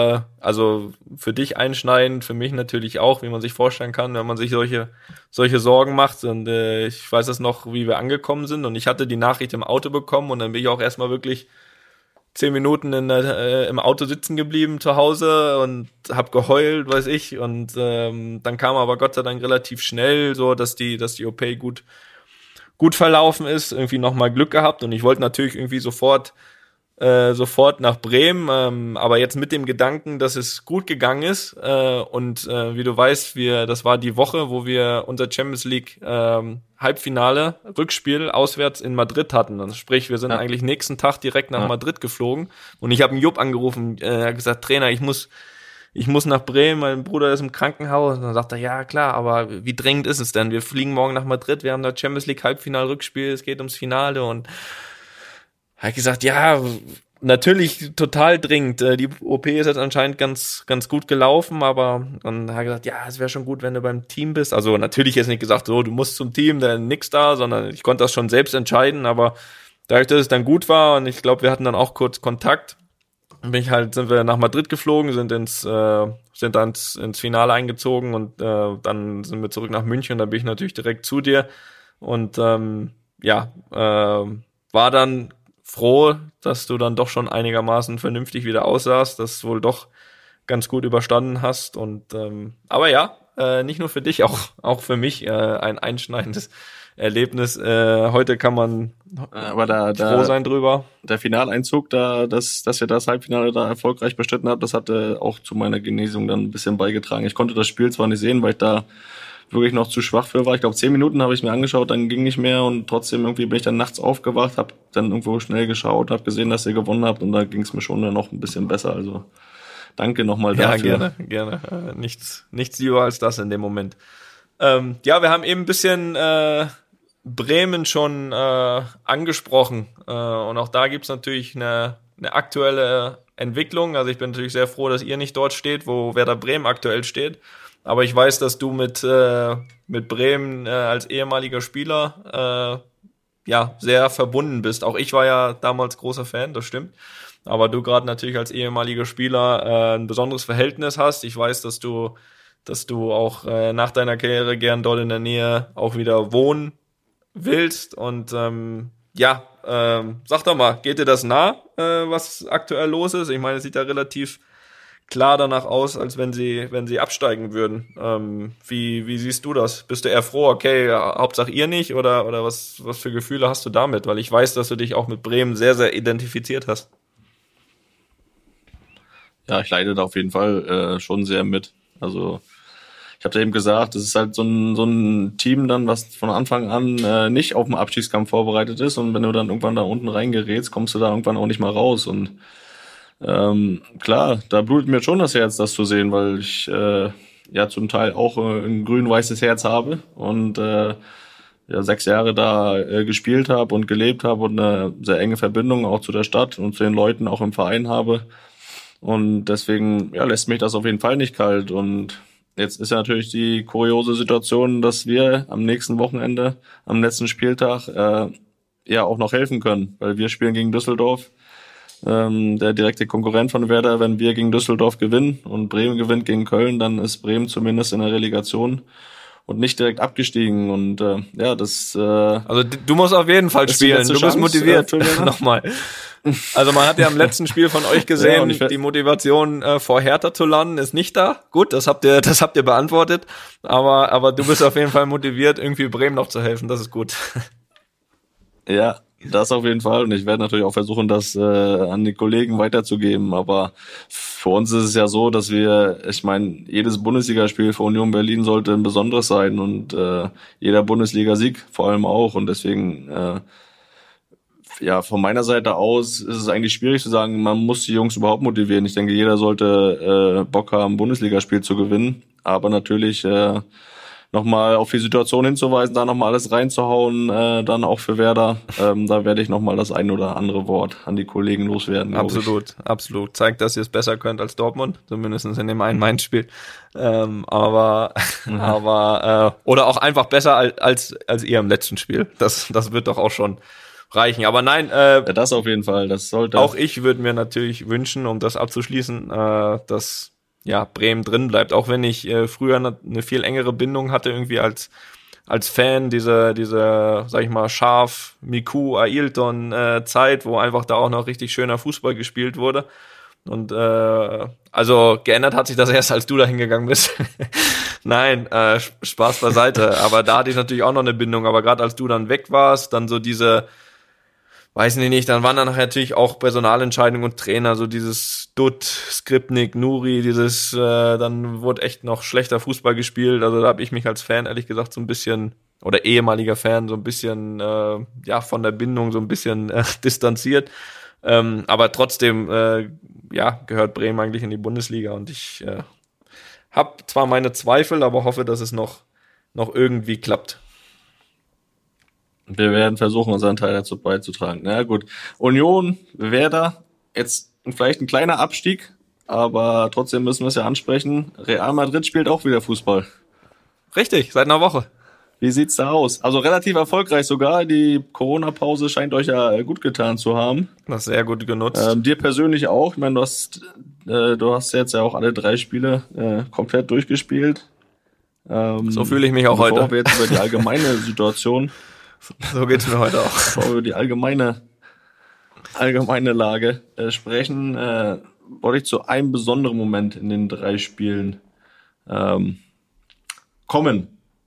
also für dich einschneidend, für mich natürlich auch, wie man sich vorstellen kann, wenn man sich solche Sorgen macht. Und ich weiß es noch, wie wir angekommen sind. Und ich hatte die Nachricht im Auto bekommen und dann bin ich auch erstmal wirklich 10 Minuten im Auto sitzen geblieben zu Hause und hab geheult, weiß ich. Und dann kam aber Gott sei Dank relativ schnell so, dass die OP gut verlaufen ist, irgendwie nochmal Glück gehabt. Und ich wollte natürlich irgendwie sofort nach Bremen, aber jetzt mit dem Gedanken, dass es gut gegangen ist und wie du weißt, das war die Woche, wo wir unser Champions League Halbfinale Rückspiel auswärts in Madrid hatten. Also sprich, wir sind eigentlich nächsten Tag direkt nach Madrid geflogen und ich habe einen Jupp angerufen, er hat gesagt, Trainer, ich muss nach Bremen, mein Bruder ist im Krankenhaus. Und dann sagt er, ja klar, aber wie dringend ist es denn? Wir fliegen morgen nach Madrid, wir haben da Champions League Halbfinale Rückspiel, es geht ums Finale und habe ich gesagt, ja, natürlich total dringend. Die OP ist jetzt anscheinend ganz gut gelaufen, aber dann hat er gesagt, ja, es wäre schon gut, wenn du beim Team bist. Also natürlich jetzt nicht gesagt, so, du musst zum Team, da nix da, sondern ich konnte das schon selbst entscheiden, aber dadurch, dass es dann gut war und ich glaube, wir hatten dann auch kurz Kontakt, sind wir nach Madrid geflogen, sind dann ins Finale eingezogen und dann sind wir zurück nach München und da bin ich natürlich direkt zu dir und war dann froh, dass du dann doch schon einigermaßen vernünftig wieder aussahst, dass du wohl doch ganz gut überstanden hast und aber ja, nicht nur für dich, auch für mich ein einschneidendes Erlebnis. Heute kann man froh sein drüber. Der Finaleinzug, dass ihr das Halbfinale da erfolgreich bestritten habt, das hatte auch zu meiner Genesung dann ein bisschen beigetragen. Ich konnte das Spiel zwar nicht sehen, weil ich da wirklich noch zu schwach für war. Ich glaube, 10 Minuten habe ich mir angeschaut, dann ging nicht mehr und trotzdem irgendwie bin ich dann nachts aufgewacht, habe dann irgendwo schnell geschaut, habe gesehen, dass ihr gewonnen habt und da ging es mir schon noch ein bisschen besser. Also danke nochmal dafür. Ja, gerne. Nichts lieber als das in dem Moment. Wir haben eben ein bisschen Bremen schon angesprochen und auch da gibt's natürlich eine aktuelle Entwicklung. Also ich bin natürlich sehr froh, dass ihr nicht dort steht, wo Werder Bremen aktuell steht. Aber ich weiß, dass du mit Bremen als ehemaliger Spieler sehr verbunden bist. Auch ich war ja damals großer Fan, das stimmt. Aber du gerade natürlich als ehemaliger Spieler ein besonderes Verhältnis hast. Ich weiß, dass du auch nach deiner Karriere gern dort in der Nähe auch wieder wohnen willst. Und sag doch mal, geht dir das nah, was aktuell los ist? Ich meine, es sieht ja relativ klar danach aus, als wenn sie absteigen würden. Wie siehst du das? Bist du eher froh, okay, Hauptsache ihr nicht, oder was für Gefühle hast du damit? Weil ich weiß, dass du dich auch mit Bremen sehr, sehr identifiziert hast. Ja, ich leide da auf jeden Fall schon sehr mit. Also ich habe ja eben gesagt, es ist halt so ein Team dann, was von Anfang an nicht auf den Abstiegskampf vorbereitet ist, und wenn du dann irgendwann da unten reingerätst, kommst du da irgendwann auch nicht mal raus. Und klar, da blutet mir schon das Herz, das zu sehen, weil ich zum Teil auch ein grün-weißes Herz habe und 6 Jahre da gespielt habe und gelebt habe und eine sehr enge Verbindung auch zu der Stadt und zu den Leuten auch im Verein habe. Und deswegen lässt mich das auf jeden Fall nicht kalt. Und jetzt ist ja natürlich die kuriose Situation, dass wir am nächsten Wochenende, am letzten Spieltag, auch noch helfen können, weil wir spielen gegen Düsseldorf. Der direkte Konkurrent von Werder. Wenn wir gegen Düsseldorf gewinnen und Bremen gewinnt gegen Köln, dann ist Bremen zumindest in der Relegation und nicht direkt abgestiegen. Und also du musst auf jeden Fall spielen. Du bist motiviert. Nochmal. Also man hat ja am letzten Spiel von euch gesehen, die Motivation vor Hertha zu landen ist nicht da. Gut, das habt ihr beantwortet. Aber du bist auf jeden Fall motiviert, irgendwie Bremen noch zu helfen. Das ist gut. Ja, das auf jeden Fall. Und ich werde natürlich auch versuchen, das an die Kollegen weiterzugeben. Aber für uns ist es ja so, dass jedes Bundesligaspiel für Union Berlin sollte ein besonderes sein und jeder Bundesligasieg vor allem auch. Und deswegen, von meiner Seite aus ist es eigentlich schwierig zu sagen, man muss die Jungs überhaupt motivieren. Ich denke, jeder sollte Bock haben, ein Bundesligaspiel zu gewinnen. Aber natürlich nochmal auf die Situation hinzuweisen, da nochmal alles reinzuhauen, dann auch für Werder. Da werde ich nochmal das ein oder andere Wort an die Kollegen loswerden. Absolut. Zeigt, dass ihr es besser könnt als Dortmund, zumindest in dem einen Main-Spiel. Oder auch einfach besser als ihr im letzten Spiel. Das wird doch auch schon reichen. Aber nein, das auf jeden Fall. Das sollte. Auch ich würde mir natürlich wünschen, um das abzuschließen, dass Bremen drin bleibt, auch wenn ich früher eine viel engere Bindung hatte irgendwie als Fan dieser sag ich mal, Schaf, Miku, Ailton Zeit, wo einfach da auch noch richtig schöner Fußball gespielt wurde. Und also geändert hat sich das erst, als du da hingegangen bist. Nein, Spaß beiseite. Aber da hatte ich natürlich auch noch eine Bindung. Aber gerade als du dann weg warst, dann so diese, weiß nicht, dann waren dann natürlich auch Personalentscheidungen und Trainer, so dieses Dutt, Skripnik, Nuri, dann wurde echt noch schlechter Fußball gespielt. Also da habe ich mich als Fan, ehrlich gesagt, so ein bisschen, oder ehemaliger Fan, so ein bisschen, von der Bindung so ein bisschen distanziert. Aber trotzdem, gehört Bremen eigentlich in die Bundesliga und ich habe zwar meine Zweifel, aber hoffe, dass es noch irgendwie klappt. Wir werden versuchen, unseren Teil dazu beizutragen. Na gut, Union, Werder, jetzt vielleicht ein kleiner Abstieg, aber trotzdem müssen wir es ja ansprechen. Real Madrid spielt auch wieder Fußball. Richtig, seit einer Woche. Wie sieht's da aus? Also relativ erfolgreich sogar. Die Corona-Pause scheint euch ja gut getan zu haben. Das sehr gut genutzt. Dir persönlich auch. Ich meine, du hast jetzt ja auch alle 3 Spiele komplett durchgespielt. So fühle ich mich auch heute. Bevor wir jetzt über die allgemeine Situation so geht's mir heute auch. Bevor wir über die allgemeine Lage sprechen, wollte ich zu einem besonderen Moment in den 3 Spielen kommen.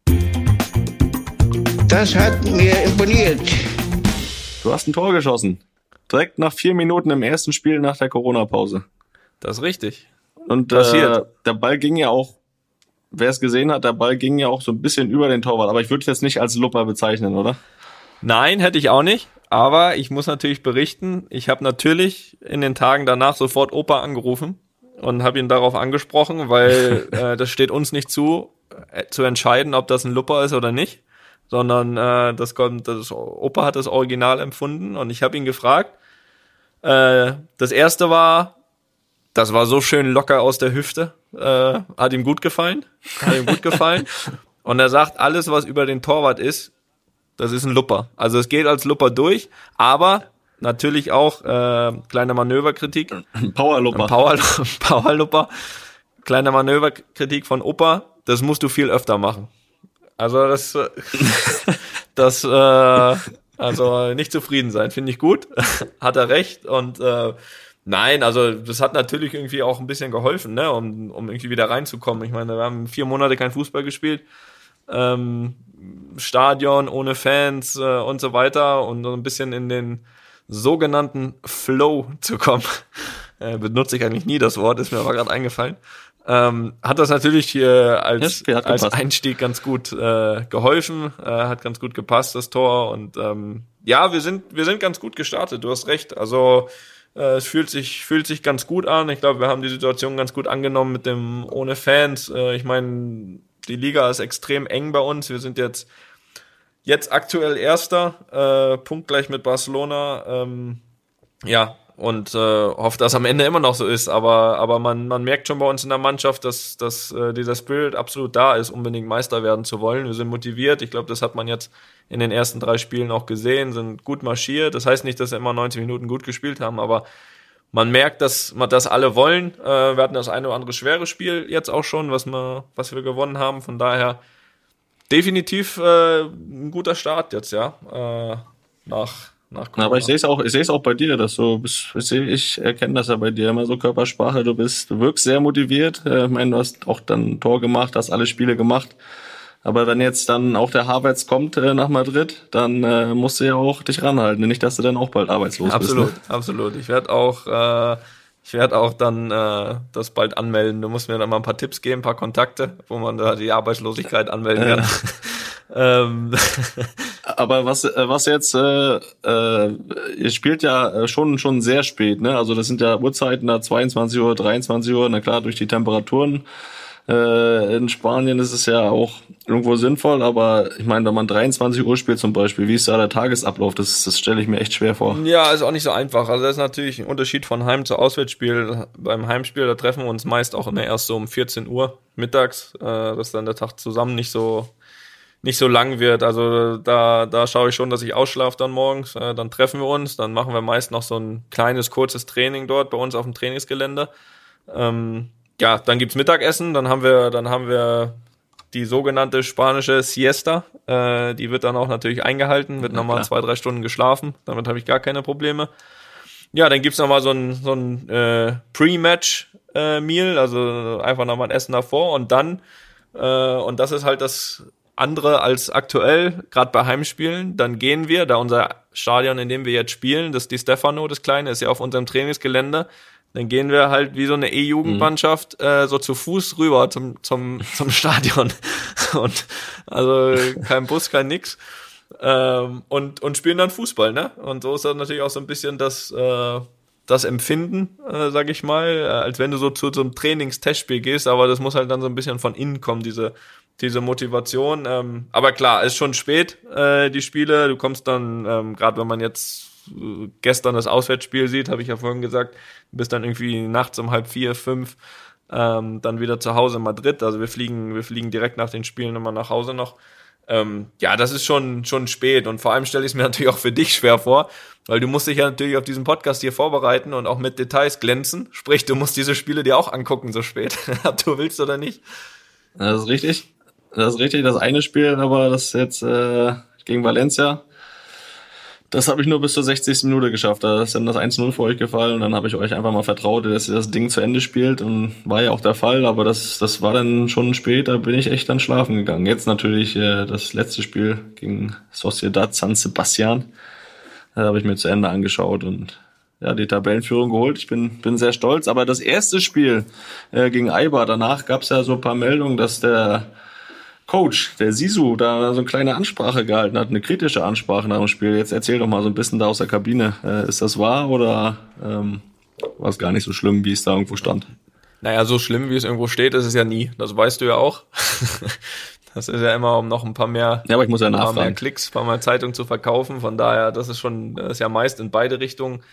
Das hat mir imponiert. Du hast ein Tor geschossen. Direkt nach 4 Minuten im ersten Spiel nach der Corona-Pause. Das ist richtig. Und der Ball ging ja auch, wer es gesehen hat, der Ball ging ja auch so ein bisschen über den Torwart. Aber ich würde es jetzt nicht als Lupper bezeichnen, oder? Nein, hätte ich auch nicht. Aber ich muss natürlich berichten, ich habe natürlich in den Tagen danach sofort Opa angerufen und habe ihn darauf angesprochen, weil das steht uns nicht zu entscheiden, ob das ein Lupper ist oder nicht, sondern Opa hat das Original empfunden und ich habe ihn gefragt. Das erste war, das war so schön locker aus der Hüfte, hat ihm gut gefallen. Und er sagt, alles, was über den Torwart ist, das ist ein Lupper. Also es geht als Lupper durch, aber natürlich auch kleine Manöverkritik. Powerlupper. Powerlupper. Kleine Manöverkritik von Opa. Das musst du viel öfter machen. Also also nicht zufrieden sein, finde ich gut. Hat er recht. Und nein, also das hat natürlich irgendwie auch ein bisschen geholfen, ne, um irgendwie wieder reinzukommen. Ich meine, wir haben 4 Monate kein Fußball gespielt. Stadion ohne Fans und so weiter und so ein bisschen in den sogenannten Flow zu kommen. Benutze ich eigentlich nie das Wort, ist mir aber gerade eingefallen. Hat das natürlich als Einstieg ganz gut geholfen, hat ganz gut gepasst, das Tor. Und ja, wir sind ganz gut gestartet, du hast recht. Also es fühlt sich ganz gut an. Ich glaube, wir haben die Situation ganz gut angenommen mit dem ohne Fans. Ich meine, die Liga ist extrem eng bei uns. Wir sind jetzt aktuell Erster, punktgleich mit Barcelona. Ja, und hoffe, dass am Ende immer noch so ist. Aber man merkt schon bei uns in der Mannschaft, dass dieser Spirit absolut da ist, unbedingt Meister werden zu wollen. Wir sind motiviert. Ich glaube, das hat man jetzt in den ersten 3 Spielen auch gesehen, sind gut marschiert. Das heißt nicht, dass wir immer 90 Minuten gut gespielt haben, aber man merkt, dass das alle wollen. Wir hatten das eine oder andere schwere Spiel jetzt auch schon, was wir gewonnen haben. Von daher definitiv ein guter Start jetzt, ja. Nach Corona. Aber ich sehe es auch bei dir, dass ich erkenne das ja bei dir immer so Körpersprache. Du wirkst sehr motiviert. Ich meine, du hast auch dann ein Tor gemacht, hast alle Spiele gemacht. Aber wenn jetzt dann auch der Havertz kommt nach Madrid, dann musst du ja auch dich ranhalten. Nicht, dass du dann auch bald arbeitslos bist. Ne? Absolut. Ich werde auch dann das bald anmelden. Du musst mir dann mal ein paar Tipps geben, ein paar Kontakte, wo man da die Arbeitslosigkeit anmelden kann. Aber was jetzt, ihr spielt ja schon sehr spät, ne? Also das sind ja Uhrzeiten da 22 Uhr, 23 Uhr, na klar, durch die Temperaturen. In Spanien ist es ja auch irgendwo sinnvoll, aber ich meine, wenn man 23 Uhr spielt zum Beispiel, wie ist da der Tagesablauf? Das stelle ich mir echt schwer vor. Ja, ist auch nicht so einfach. Also das ist natürlich ein Unterschied von Heim- zu Auswärtsspiel. Beim Heimspiel, da treffen wir uns meist auch immer erst so um 14 Uhr mittags, dass dann der Tag zusammen nicht so lang wird. Also da schaue ich schon, dass ich ausschlafe dann morgens. Dann treffen wir uns, dann machen wir meist noch so ein kleines, kurzes Training dort bei uns auf dem Trainingsgelände. Ja, dann gibt's Mittagessen, dann haben wir die sogenannte spanische Siesta. Die wird dann auch natürlich eingehalten, wird nochmal 2-3 Stunden geschlafen. Damit habe ich gar keine Probleme. Ja, dann gibt's nochmal so ein Pre-Match-Meal, also einfach nochmal ein Essen davor und dann, und das ist halt das andere als aktuell, gerade bei Heimspielen, dann gehen wir, da unser Stadion, in dem wir jetzt spielen, das Di Stefano, das kleine, ist ja auf unserem Trainingsgelände, dann gehen wir halt wie so eine E-Jugendmannschaft so zu Fuß rüber zum Stadion. Und also kein Bus, kein nix. Und spielen dann Fußball, ne? Und so ist das natürlich auch so ein bisschen das Empfinden, sag ich mal, als wenn du so zu so einem Trainings-Testspiel gehst, aber das muss halt dann so ein bisschen von innen kommen, diese Motivation. Aber klar, ist schon spät, die Spiele. Du kommst dann, gerade wenn man jetzt gestern das Auswärtsspiel sieht, habe ich ja vorhin gesagt, bist dann irgendwie nachts um 3:30, 5 dann wieder zu Hause in Madrid. Also wir fliegen direkt nach den Spielen immer nach Hause noch. Ja, das ist schon spät und vor allem stelle ich es mir natürlich auch für dich schwer vor, weil du musst dich ja natürlich auf diesen Podcast hier vorbereiten und auch mit Details glänzen. Sprich, du musst diese Spiele dir auch angucken so spät, ob du willst oder nicht. Das ist richtig. Das eine Spiel, aber das jetzt gegen Valencia, das habe ich nur bis zur 60. Minute geschafft. Da ist dann das 1-0 für euch gefallen und dann habe ich euch einfach mal vertraut, dass ihr das Ding zu Ende spielt und war ja auch der Fall, aber das war dann schon spät, da bin ich echt dann schlafen gegangen. Jetzt natürlich das letzte Spiel gegen Sociedad San Sebastián, da habe ich mir zu Ende angeschaut und ja, die Tabellenführung geholt. Ich bin sehr stolz, aber das erste Spiel gegen Eibar, danach gab es ja so ein paar Meldungen, dass der Coach, der Sisu, da so eine kleine Ansprache gehalten hat, eine kritische Ansprache nach dem Spiel. Jetzt erzähl doch mal so ein bisschen da aus der Kabine. Ist das wahr oder war es gar nicht so schlimm, wie es da irgendwo stand? Naja, so schlimm, wie es irgendwo steht, ist es ja nie. Das weißt du ja auch. Das ist ja immer, um noch ein paar mehr, aber ich muss ja ein paar nachfragen. mehr Klicks, ein paar mehr Zeitung zu verkaufen. Von daher, das ist ja meist in beide Richtungen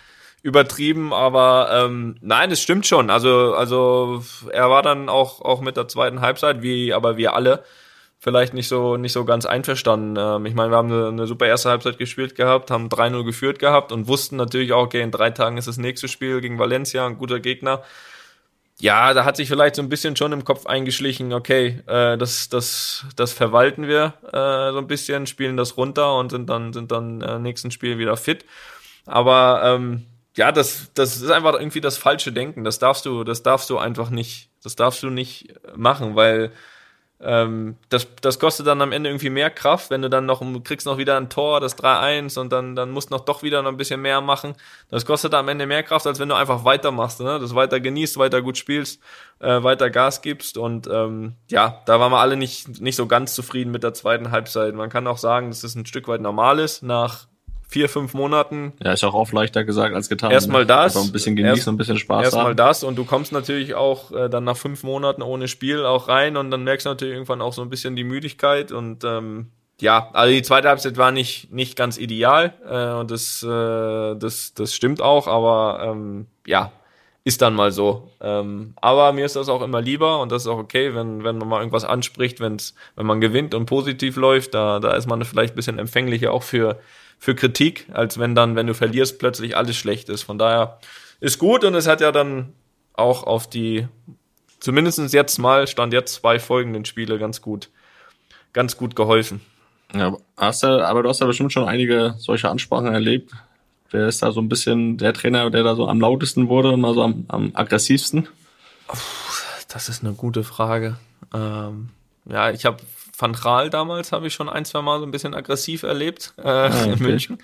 übertrieben, aber nein, es stimmt schon. Also er war dann auch mit der zweiten Halbzeit, aber wir alle, vielleicht nicht so ganz einverstanden. Ich meine, wir haben eine super erste Halbzeit gespielt gehabt, haben 3-0 geführt gehabt und wussten natürlich auch, okay, in 3 Tagen ist das nächste Spiel gegen Valencia, ein guter Gegner. Ja, da hat sich vielleicht so ein bisschen schon im Kopf eingeschlichen, okay, das verwalten wir so ein bisschen, spielen das runter und sind dann nächsten Spiel wieder fit. Aber ja, das ist einfach irgendwie das falsche Denken. Das darfst du einfach nicht. Das darfst du nicht machen, weil das kostet dann am Ende irgendwie mehr Kraft, wenn du dann kriegst noch wieder ein Tor, das 3-1 und dann musst du doch wieder noch ein bisschen mehr machen. Das kostet am Ende mehr Kraft, als wenn du einfach weitermachst, ne? Das weiter genießt, weiter gut spielst, weiter Gas gibst und ja, da waren wir alle nicht so ganz zufrieden mit der zweiten Halbzeit. Man kann auch sagen, dass es ein Stück weit normal ist, nach 4-5 Monaten. Ja, ist auch leichter gesagt als getan. Erstmal das. Einfach ein bisschen genießen, ein bisschen Spaß haben. Erstmal das und du kommst natürlich auch dann nach 5 Monaten ohne Spiel auch rein und dann merkst du natürlich irgendwann auch so ein bisschen die Müdigkeit und ja, also die zweite Halbzeit war nicht ganz ideal und das stimmt auch, aber ja, ist dann mal so. Aber mir ist das auch immer lieber und das ist auch okay, wenn man mal irgendwas anspricht, wenn man gewinnt und positiv läuft, da ist man vielleicht ein bisschen empfänglicher auch für Kritik, als wenn du verlierst, plötzlich alles schlecht ist. Von daher ist gut und es hat ja dann auch auf die, zumindest Stand jetzt 2 folgenden Spiele ganz gut geholfen. Ja, aber du hast ja bestimmt schon einige solche Ansprachen erlebt. Wer ist da so ein bisschen der Trainer, der da so am lautesten wurde und mal so am aggressivsten? Das ist eine gute Frage. Ja, ich habe Van Gaal damals habe ich schon 1-2 Mal so ein bisschen aggressiv erlebt in München.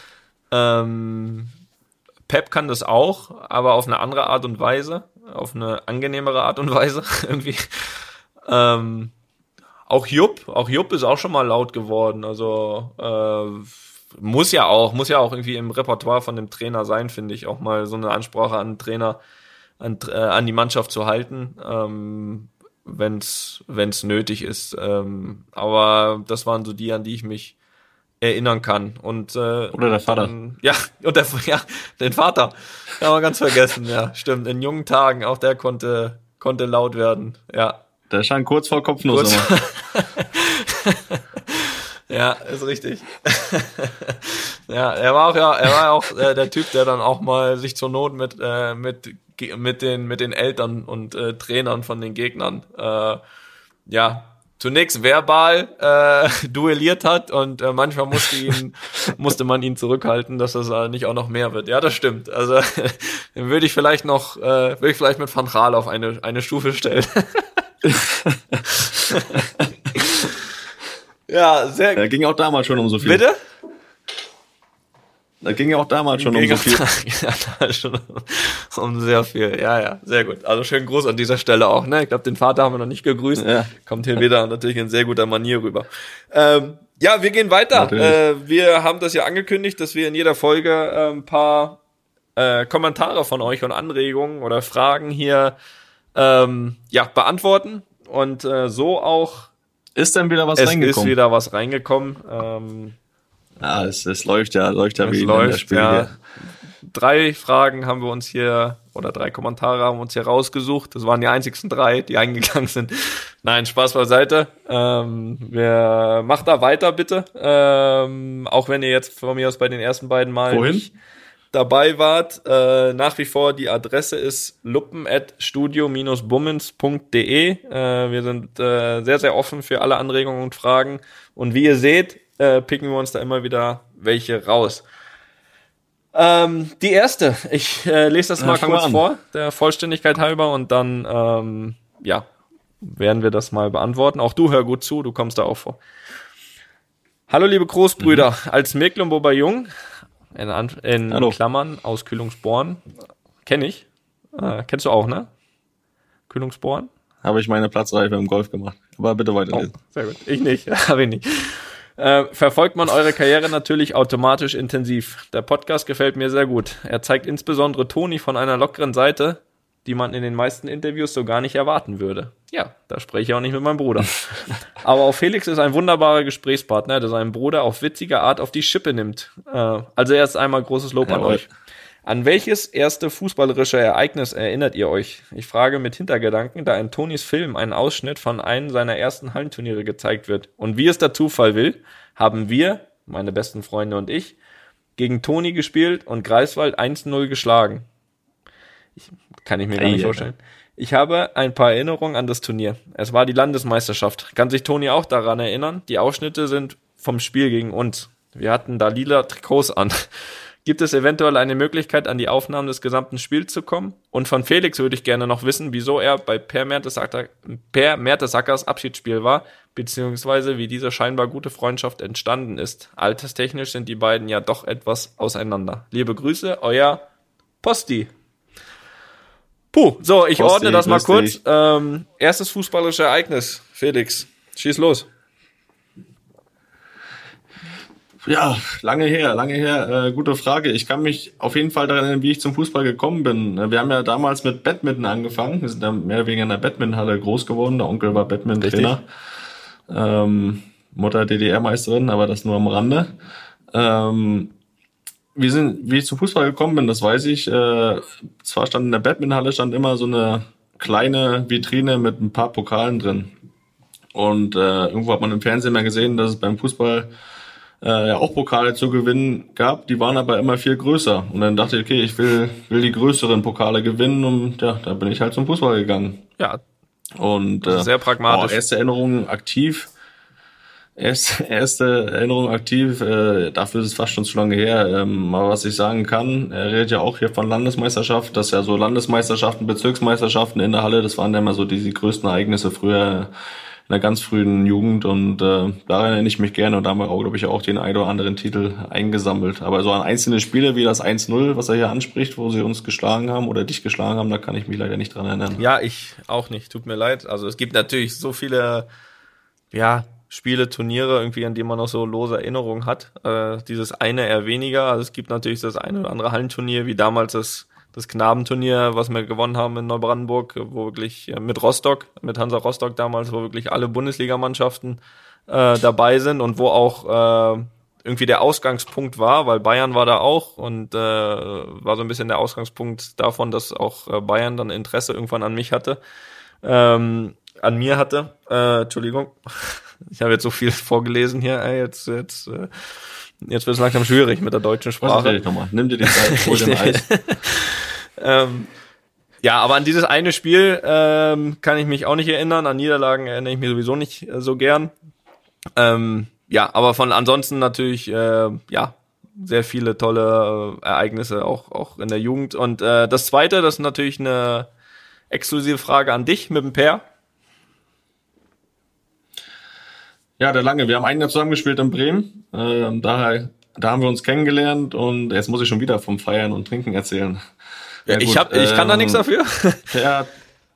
Pep kann das auch, aber auf eine andere Art und Weise, auf eine angenehmere Art und Weise irgendwie. Auch Jupp ist auch schon mal laut geworden. Also muss ja auch irgendwie im Repertoire von dem Trainer sein, finde ich, auch mal so eine Ansprache an den Trainer, an die Mannschaft zu halten. Wenn's nötig ist. Aber das waren so die, an die ich mich erinnern kann. Und oder der Vater. Den Vater. Haben wir ganz vergessen, ja, stimmt. In jungen Tagen, auch der konnte laut werden, ja. Der stand kurz vor Kopfnuss. Ja, ist richtig. Ja, er war auch der Typ, der dann auch mal sich zur Not mit den Eltern und Trainern von den Gegnern ja zunächst verbal duelliert hat und manchmal musste man ihn zurückhalten, dass das nicht auch noch mehr wird. Ja, das stimmt. Also den würde ich vielleicht mit Van Gaal auf eine Stufe stellen. Ja, sehr gut. Da ging auch damals schon um so viel. Bitte? Da ging ja auch damals schon um so viel. Ja, schon um sehr viel. Ja, sehr gut. Also schönen Gruß an dieser Stelle auch. Ne? Ich glaube, den Vater haben wir noch nicht gegrüßt. Ja. Kommt hier wieder natürlich in sehr guter Manier rüber. Ja, wir gehen weiter. Wir haben das ja angekündigt, dass wir in jeder Folge ein paar Kommentare von euch und Anregungen oder Fragen hier beantworten. Und so auch ist denn wieder was reingekommen? Es ist wieder was reingekommen. Es läuft ja wie in der Spiel. Ja. 3 Fragen haben wir uns hier, oder 3 Kommentare haben wir uns hier rausgesucht. Das waren die einzigsten 3, die eingegangen sind. Nein, Spaß beiseite. Macht da weiter, bitte. Auch wenn ihr jetzt von mir aus bei den ersten beiden Malen nicht dabei wart. Nach wie vor die Adresse ist luppen@studio-bummens.de. Wir sind sehr, sehr offen für alle Anregungen und Fragen. Und wie ihr seht, picken wir uns da immer wieder welche raus. Die erste, ich lese das mal kurz vor, der Vollständigkeit halber, und dann werden wir das mal beantworten. Auch du hör gut zu, du kommst da auch vor. Hallo liebe Großbrüder, als Mecklenburger Jung, in Klammern, aus Kühlungsborn, kenne ich. Kennst du auch, ne? Kühlungsborn? Habe ich meine Platzreife im Golf gemacht. Aber bitte weiterlesen. Oh, sehr gut. Ich nicht, habe ich nicht. Verfolgt man eure Karriere natürlich automatisch intensiv. Der Podcast gefällt mir sehr gut. Er zeigt insbesondere Toni von einer lockeren Seite, die man in den meisten Interviews so gar nicht erwarten würde. Ja, da spreche ich auch nicht mit meinem Bruder. Aber auch Felix ist ein wunderbarer Gesprächspartner, der seinen Bruder auf witzige Art auf die Schippe nimmt. Also erst einmal großes Lob an euch. An welches erste fußballerische Ereignis erinnert ihr euch? Ich frage mit Hintergedanken, da in Tonis Film ein Ausschnitt von einem seiner ersten Hallenturniere gezeigt wird. Und wie es der Zufall will, haben wir, meine besten Freunde und ich, gegen Toni gespielt und Greifswald 1-0 geschlagen. Kann ich mir gar nicht vorstellen. Ich habe ein paar Erinnerungen an das Turnier. Es war die Landesmeisterschaft. Kann sich Toni auch daran erinnern? Die Ausschnitte sind vom Spiel gegen uns. Wir hatten da lila Trikots an. Gibt es eventuell eine Möglichkeit, an die Aufnahmen des gesamten Spiels zu kommen? Und von Felix würde ich gerne noch wissen, wieso er bei Per Mertesackers Abschiedsspiel war, beziehungsweise wie diese scheinbar gute Freundschaft entstanden ist. Alterstechnisch sind die beiden ja doch etwas auseinander. Liebe Grüße, euer Posti. Puh, so, ich ordne das mal kurz. Erstes fußballerische Ereignis. Felix, schieß los. Ja, lange her. Gute Frage. Ich kann mich auf jeden Fall daran erinnern, wie ich zum Fußball gekommen bin. Wir haben ja damals mit Badminton angefangen. Wir sind da mehr oder weniger in der Badmintonhalle groß geworden. Der Onkel war Badminton-Trainer. Mutter DDR-Meisterin, aber das nur am Rande. Wie ich zum Fußball gekommen bin, das weiß ich. Zwar stand in der Badmintonhalle immer so eine kleine Vitrine mit ein paar Pokalen drin. Und irgendwo hat man im Fernsehen mal gesehen, dass es beim Fußball ja auch Pokale zu gewinnen gab, die waren aber immer viel größer. Und dann dachte ich, okay, ich will die größeren Pokale gewinnen und ja, da bin ich halt zum Fußball gegangen. Ja. Und sehr pragmatisch. Erste Erinnerung aktiv, dafür ist es fast schon zu lange her. Aber was ich sagen kann, er redet ja auch hier von Landesmeisterschaft, das ist ja so Landesmeisterschaften, Bezirksmeisterschaften in der Halle, das waren ja immer so die größten Ereignisse früher in der ganz frühen Jugend und daran erinnere ich mich gerne und da haben wir auch, glaube ich, auch den einen oder anderen Titel eingesammelt. Aber so an einzelne Spiele wie das 1-0, was er hier anspricht, wo sie uns geschlagen haben oder dich geschlagen haben, da kann ich mich leider nicht dran erinnern. Ja, ich auch nicht, tut mir leid. Also es gibt natürlich so viele, ja, Spiele, Turniere, irgendwie, an die man noch so lose Erinnerungen hat. Dieses eine eher weniger. Also es gibt natürlich das eine oder andere Hallenturnier, wie damals das Knabenturnier, was wir gewonnen haben in Neubrandenburg, wo wirklich mit Hansa Rostock damals, wo wirklich alle Bundesligamannschaften dabei sind und wo auch irgendwie der Ausgangspunkt war, weil Bayern war da auch und war so ein bisschen der Ausgangspunkt davon, dass auch Bayern dann Interesse irgendwann an mich hatte, an mir hatte. Entschuldigung, ich habe jetzt so viel vorgelesen hier, jetzt wird es langsam schwierig mit der deutschen Sprache. Nimm dir die Zeit, hol den Eis. Ja, aber an dieses eine Spiel kann ich mich auch nicht erinnern. An Niederlagen erinnere ich mich sowieso nicht so gern. Ja, aber von ansonsten natürlich sehr viele tolle Ereignisse auch in der Jugend. Und das Zweite, das ist natürlich eine exklusive Frage an dich mit dem Per. Ja, der Lange. Wir haben ein Jahr zusammengespielt in Bremen. Da haben wir uns kennengelernt und jetzt muss ich schon wieder vom Feiern und Trinken erzählen. Ja, ich kann da nichts dafür. Ja.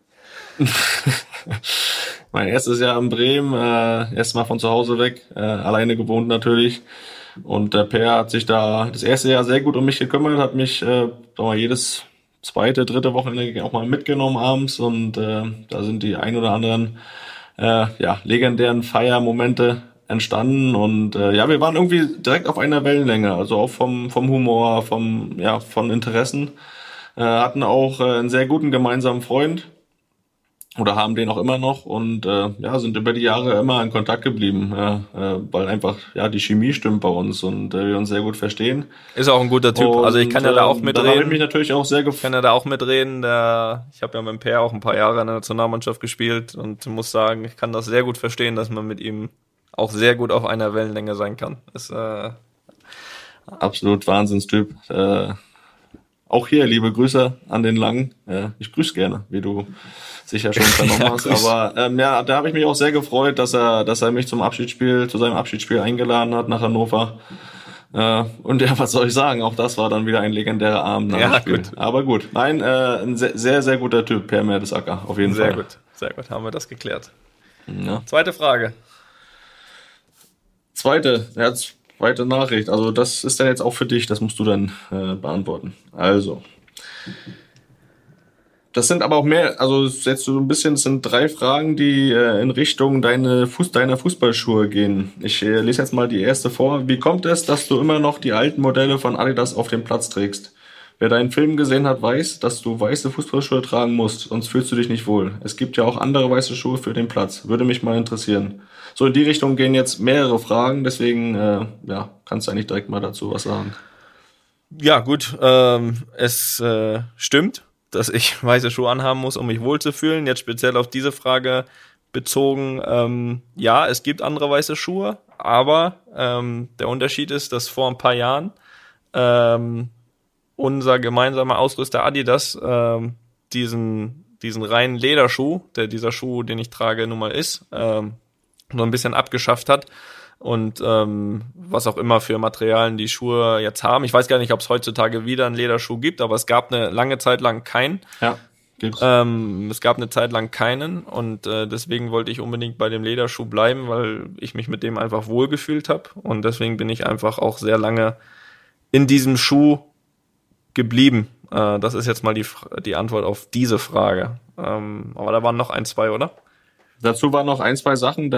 Mein erstes Jahr in Bremen, erstmal von zu Hause weg, alleine gewohnt natürlich. Und der Per hat sich da das erste Jahr sehr gut um mich gekümmert, hat mich jedes zweite, dritte Wochenende auch mal mitgenommen abends und da sind die ein oder anderen legendären Feiermomente entstanden und wir waren irgendwie direkt auf einer Wellenlänge, also auch vom Humor, von Interessen. Hatten auch einen sehr guten gemeinsamen Freund oder haben den auch immer noch und sind über die Jahre immer in Kontakt geblieben, weil einfach die Chemie stimmt bei uns und wir uns sehr gut verstehen. Ist auch ein guter Typ, und, also ich kann ja da auch mitreden. Da habe ich mich natürlich auch sehr Ich kann ja da auch mitreden, ich habe ja mit dem Per auch ein paar Jahre in der Nationalmannschaft gespielt und muss sagen, ich kann das sehr gut verstehen, dass man mit ihm auch sehr gut auf einer Wellenlänge sein kann. Ist absolut Wahnsinnstyp. Auch hier liebe Grüße an den Langen. Ich grüße gerne, wie du sicher schon vernommen hast. Aber da habe ich mich auch sehr gefreut, dass er mich zu seinem Abschiedsspiel eingeladen hat nach Hannover. Und ja, was soll ich sagen? Auch das war dann wieder ein legendärer Abend nach dem Spiel. Gut. Aber gut, nein, ein sehr, sehr guter Typ, Per Mertesacker, auf jeden Fall. Sehr gut, haben wir das geklärt. Ja. Zweite Frage. Zweite Nachricht. Also das ist dann jetzt auch für dich, das musst du dann beantworten. Also, das sind aber auch mehr, also jetzt so ein bisschen, es sind 3 Fragen, die in Richtung deiner Fußballschuhe gehen. Ich lese jetzt mal die erste vor. Wie kommt es, dass du immer noch die alten Modelle von Adidas auf dem Platz trägst? Wer deinen Film gesehen hat, weiß, dass du weiße Fußballschuhe tragen musst, sonst fühlst du dich nicht wohl. Es gibt ja auch andere weiße Schuhe für den Platz. Würde mich mal interessieren. So, in die Richtung gehen jetzt mehrere Fragen, deswegen kannst du eigentlich direkt mal dazu was sagen. Ja, gut, es stimmt, dass ich weiße Schuhe anhaben muss, um mich wohlzufühlen. Jetzt speziell auf diese Frage bezogen, ja, es gibt andere weiße Schuhe, aber der Unterschied ist, dass vor ein paar Jahren unser gemeinsamer Ausrüster Adidas diesen reinen Lederschuh, dieser Schuh, den ich trage, nun mal ist, so ein bisschen abgeschafft hat. Und was auch immer für Materialien die Schuhe jetzt haben. Ich weiß gar nicht, ob es heutzutage wieder einen Lederschuh gibt, aber es gab eine lange Zeit lang keinen. Ja, gibt's. Es gab eine Zeit lang keinen und deswegen wollte ich unbedingt bei dem Lederschuh bleiben, weil ich mich mit dem einfach wohlgefühlt habe. Und deswegen bin ich einfach auch sehr lange in diesem Schuh geblieben. Das ist jetzt mal die Antwort auf diese Frage. Aber da waren noch 1, 2, oder? Dazu waren noch 1, 2 Sachen,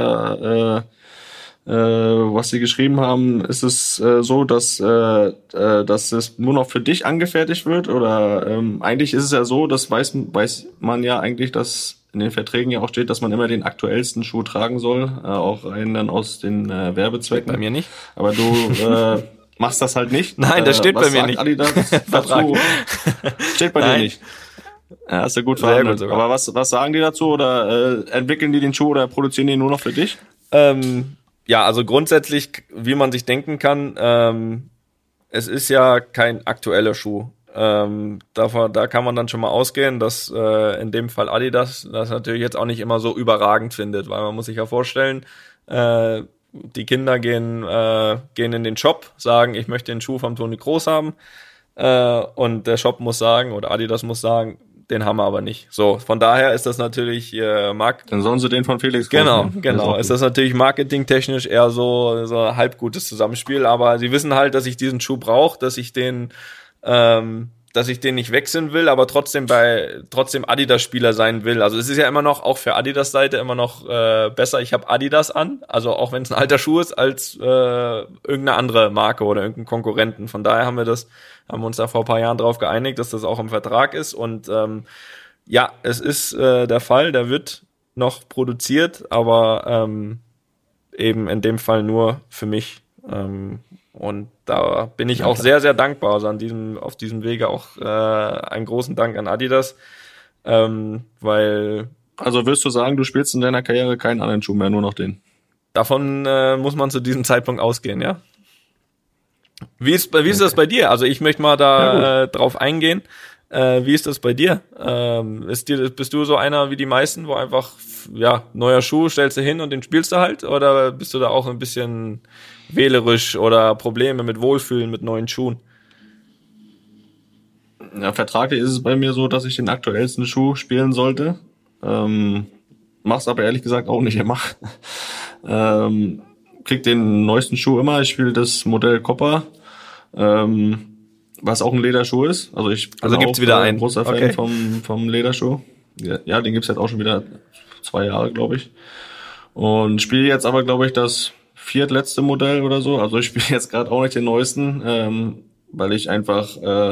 was sie geschrieben haben. Ist es so, dass es nur noch für dich angefertigt wird? Oder eigentlich ist es ja so, das weiß man ja eigentlich, dass in den Verträgen ja auch steht, dass man immer den aktuellsten Schuh tragen soll, auch einen dann aus den Werbezwecken. Bei mir nicht. Aber du machst das halt nicht. Nein, das steht bei mir nicht. Adidas dazu? Steht bei dir nicht. Ja, ist ja gut verhandelt. Sehr gut sogar. Aber was sagen die dazu? Oder entwickeln die den Schuh oder produzieren die nur noch für dich? Ja, also grundsätzlich, wie man sich denken kann, es ist ja kein aktueller Schuh. Da kann man dann schon mal ausgehen, dass in dem Fall Adidas das natürlich jetzt auch nicht immer so überragend findet, weil man muss sich ja vorstellen, die Kinder gehen in den Shop, sagen, ich möchte den Schuh vom Toni Kroos haben, und der Shop muss sagen, oder Adidas muss sagen, den haben wir aber nicht. So, von daher ist das natürlich Dann sollen sie den von Felix kaufen. Genau. Ist das natürlich marketingtechnisch eher so ein halb gutes Zusammenspiel, aber sie wissen halt, dass ich diesen Schuh brauche, dass ich den nicht wechseln will, aber trotzdem Adidas-Spieler sein will. Also es ist ja immer noch, auch für Adidas-Seite immer noch besser, ich habe Adidas an, also auch wenn es ein alter Schuh ist, als irgendeine andere Marke oder irgendeinen Konkurrenten. Von daher haben wir uns da vor ein paar Jahren drauf geeinigt, dass das auch im Vertrag ist. Und ja, es ist der Fall, der wird noch produziert, aber eben in dem Fall nur für mich. Und da bin ich auch sehr, sehr dankbar. Also auf diesem Wege auch einen großen Dank an Adidas, weil... Also wirst du sagen, du spielst in deiner Karriere keinen anderen Schuh mehr, nur noch den? Davon muss man zu diesem Zeitpunkt ausgehen, ja. Wie ist das bei dir? Also ich möchte mal da drauf eingehen. Wie ist das bei dir? Bist du so einer wie die meisten, wo einfach, ja, neuer Schuh, stellst du hin und den spielst du halt? Oder bist du da auch ein bisschen wählerisch oder Probleme mit Wohlfühlen mit neuen Schuhen? Ja, vertraglich ist es bei mir so, dass ich den aktuellsten Schuh spielen sollte. Mach's aber ehrlich gesagt auch nicht immer. Krieg den neuesten Schuh immer. Ich spiele das Modell Copper, was auch ein Lederschuh ist. Also ich bin gibt's auch wieder ein großer Fan vom Lederschuh. Ja, den gibt's jetzt auch schon wieder 2 Jahre, glaube ich. Und spiele jetzt aber, glaube ich, das 4. letzte Modell oder so. Also ich spiele jetzt gerade auch nicht den neuesten, weil ich einfach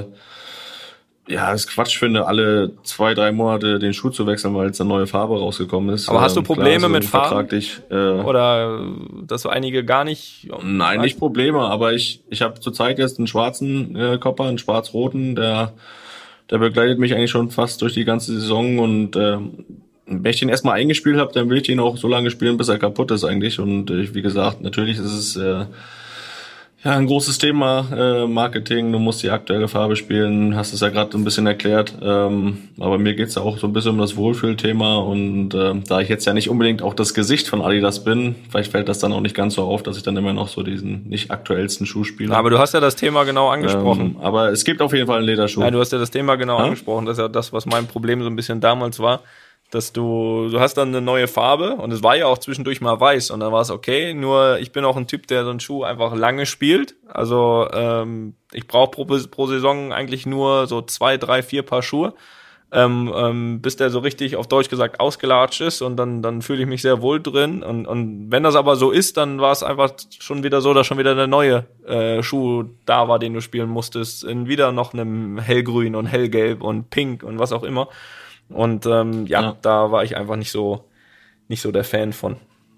es Quatsch finde, alle 2, 3 Monate den Schuh zu wechseln, weil jetzt eine neue Farbe rausgekommen ist. Aber hast du Probleme mit Farben? Oder dass du einige gar nicht? Nein, nicht Probleme, aber ich habe zurzeit jetzt einen schwarzen Copper, einen schwarz-roten, der begleitet mich eigentlich schon fast durch die ganze Saison und wenn ich den erstmal eingespielt habe, dann will ich den auch so lange spielen, bis er kaputt ist eigentlich. Und wie gesagt, natürlich ist es ein großes Thema, Marketing. Du musst die aktuelle Farbe spielen, hast es ja gerade ein bisschen erklärt. Aber mir geht's ja auch so ein bisschen um das Wohlfühlthema. Und da ich jetzt ja nicht unbedingt auch das Gesicht von Adidas bin, vielleicht fällt das dann auch nicht ganz so auf, dass ich dann immer noch so diesen nicht aktuellsten Schuh spiele. Aber du hast ja das Thema genau angesprochen. Aber es gibt auf jeden Fall einen Lederschuh. Ja, du hast ja das Thema genau angesprochen. Das ist ja das, was mein Problem so ein bisschen damals war. Dass du hast dann eine neue Farbe und es war ja auch zwischendurch mal weiß und dann war es okay, nur ich bin auch ein Typ, der so einen Schuh einfach lange spielt, also ich brauche pro Saison eigentlich nur so 2, 3, 4 Paar Schuhe bis der so richtig auf Deutsch gesagt ausgelatscht ist und dann fühle ich mich sehr wohl drin und wenn das aber so ist, dann war es einfach schon wieder so, dass schon wieder der neue Schuh da war, den du spielen musstest, in wieder noch einem hellgrün und hellgelb und pink und was auch immer und da war ich einfach nicht so der Fan von.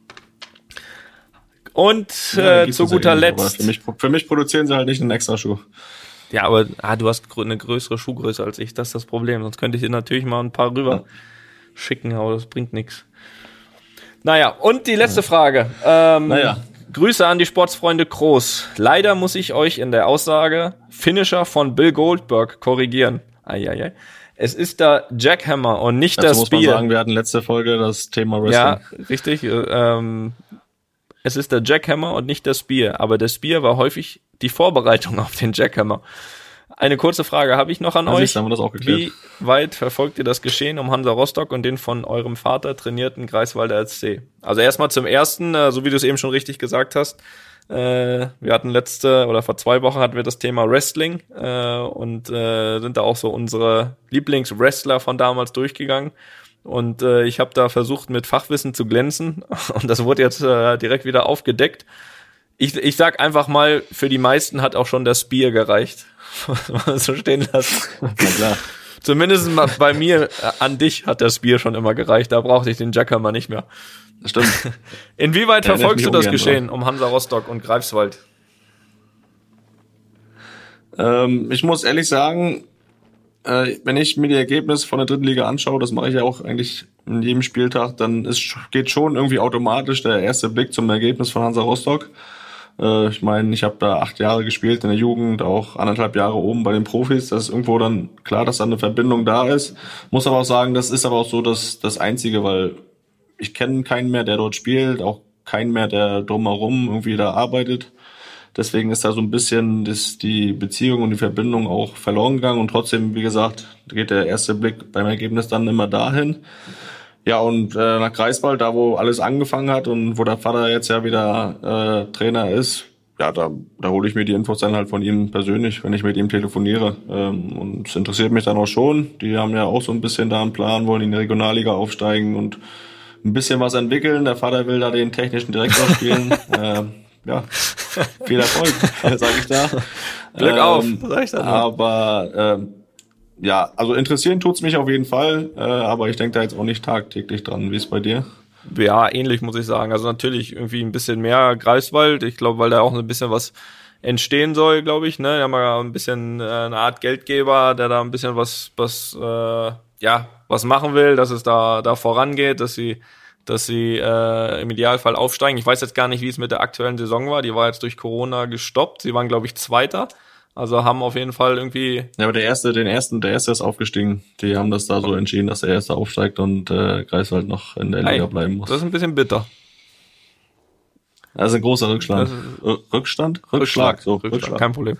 Und zu guter Letzt. Für mich produzieren sie halt nicht einen extra Schuh. Ja, aber du hast eine größere Schuhgröße als ich, das ist das Problem. Sonst könnte ich dir natürlich mal ein paar rüber schicken, aber das bringt nichts. Naja, und die letzte Frage. Grüße an die Sportsfreunde Kroos. Leider muss ich euch in der Aussage Finisher von Bill Goldberg korrigieren. Eieiei. Es ist der Jackhammer und nicht das Spear. Muss man sagen, wir hatten letzte Folge das Thema Wrestling. Ja, richtig. Es ist der Jackhammer und nicht der Spear. Aber der Spear war häufig die Vorbereitung auf den Jackhammer. Eine kurze Frage habe ich noch an euch. Haben wir das auch geklärt. Wie weit verfolgt ihr das Geschehen um Hansa Rostock und den von eurem Vater trainierten Greifswalder SC? Also erstmal zum ersten, so wie du es eben schon richtig gesagt hast, wir hatten vor 2 Wochen hatten wir das Thema Wrestling und sind da auch so unsere Lieblingswrestler von damals durchgegangen. Und ich habe da versucht, mit Fachwissen zu glänzen und das wurde jetzt direkt wieder aufgedeckt. Ich sag einfach mal, für die meisten hat auch schon der Spear gereicht. So stehen lassen. Na klar. Zumindest bei mir an dich hat der Spear schon immer gereicht. Da brauchte ich den Jackhammer nicht mehr. Das stimmt. Inwieweit verfolgst du das Geschehen um Hansa Rostock und Greifswald? Ich muss ehrlich sagen, wenn ich mir die Ergebnisse von der dritten Liga anschaue, das mache ich ja auch eigentlich in jedem Spieltag, dann geht schon irgendwie automatisch der erste Blick zum Ergebnis von Hansa Rostock. Ich meine, ich habe da 8 Jahre gespielt in der Jugend, auch 1,5 Jahre oben bei den Profis. Das ist irgendwo dann klar, dass da eine Verbindung da ist. Muss aber auch sagen, das ist aber auch so das Einzige, weil ich kenne keinen mehr, der dort spielt, auch keinen mehr, der drumherum irgendwie da arbeitet. Deswegen ist da so ein bisschen die Beziehung und die Verbindung auch verloren gegangen. Und trotzdem, wie gesagt, geht der erste Blick beim Ergebnis dann immer dahin. Ja, und nach Greifswald, da wo alles angefangen hat und wo der Vater jetzt ja wieder Trainer ist, ja, da hole ich mir die Infos dann halt von ihm persönlich, wenn ich mit ihm telefoniere. Und es interessiert mich dann auch schon. Die haben ja auch so ein bisschen da einen Plan, wollen in die Regionalliga aufsteigen und ein bisschen was entwickeln. Der Vater will da den technischen Direktor spielen. Ja, viel Erfolg, sage ich da. Glück auf, sag ich da. Aber ja, also interessieren tut's mich auf jeden Fall, aber ich denke da jetzt auch nicht tagtäglich dran. Wie ist bei dir? Ja, ähnlich muss ich sagen. Also natürlich irgendwie ein bisschen mehr Greifswald. Ich glaube, weil da auch ein bisschen was entstehen soll, glaube ich. Ne, wir haben ja ein bisschen eine Art Geldgeber, der da ein bisschen was machen will, dass es da vorangeht, dass sie im Idealfall aufsteigen. Ich weiß jetzt gar nicht, wie es mit der aktuellen Saison war. Die war jetzt durch Corona gestoppt. Sie waren, glaube ich, Zweiter. Also haben auf jeden Fall irgendwie... Ja, aber der erste ist aufgestiegen. Die haben das da so entschieden, dass der Erste aufsteigt und Greifswald noch in der Liga bleiben muss. Das ist ein bisschen bitter. Das ist ein großer Rückschlag. Rückschlag. Kein Problem.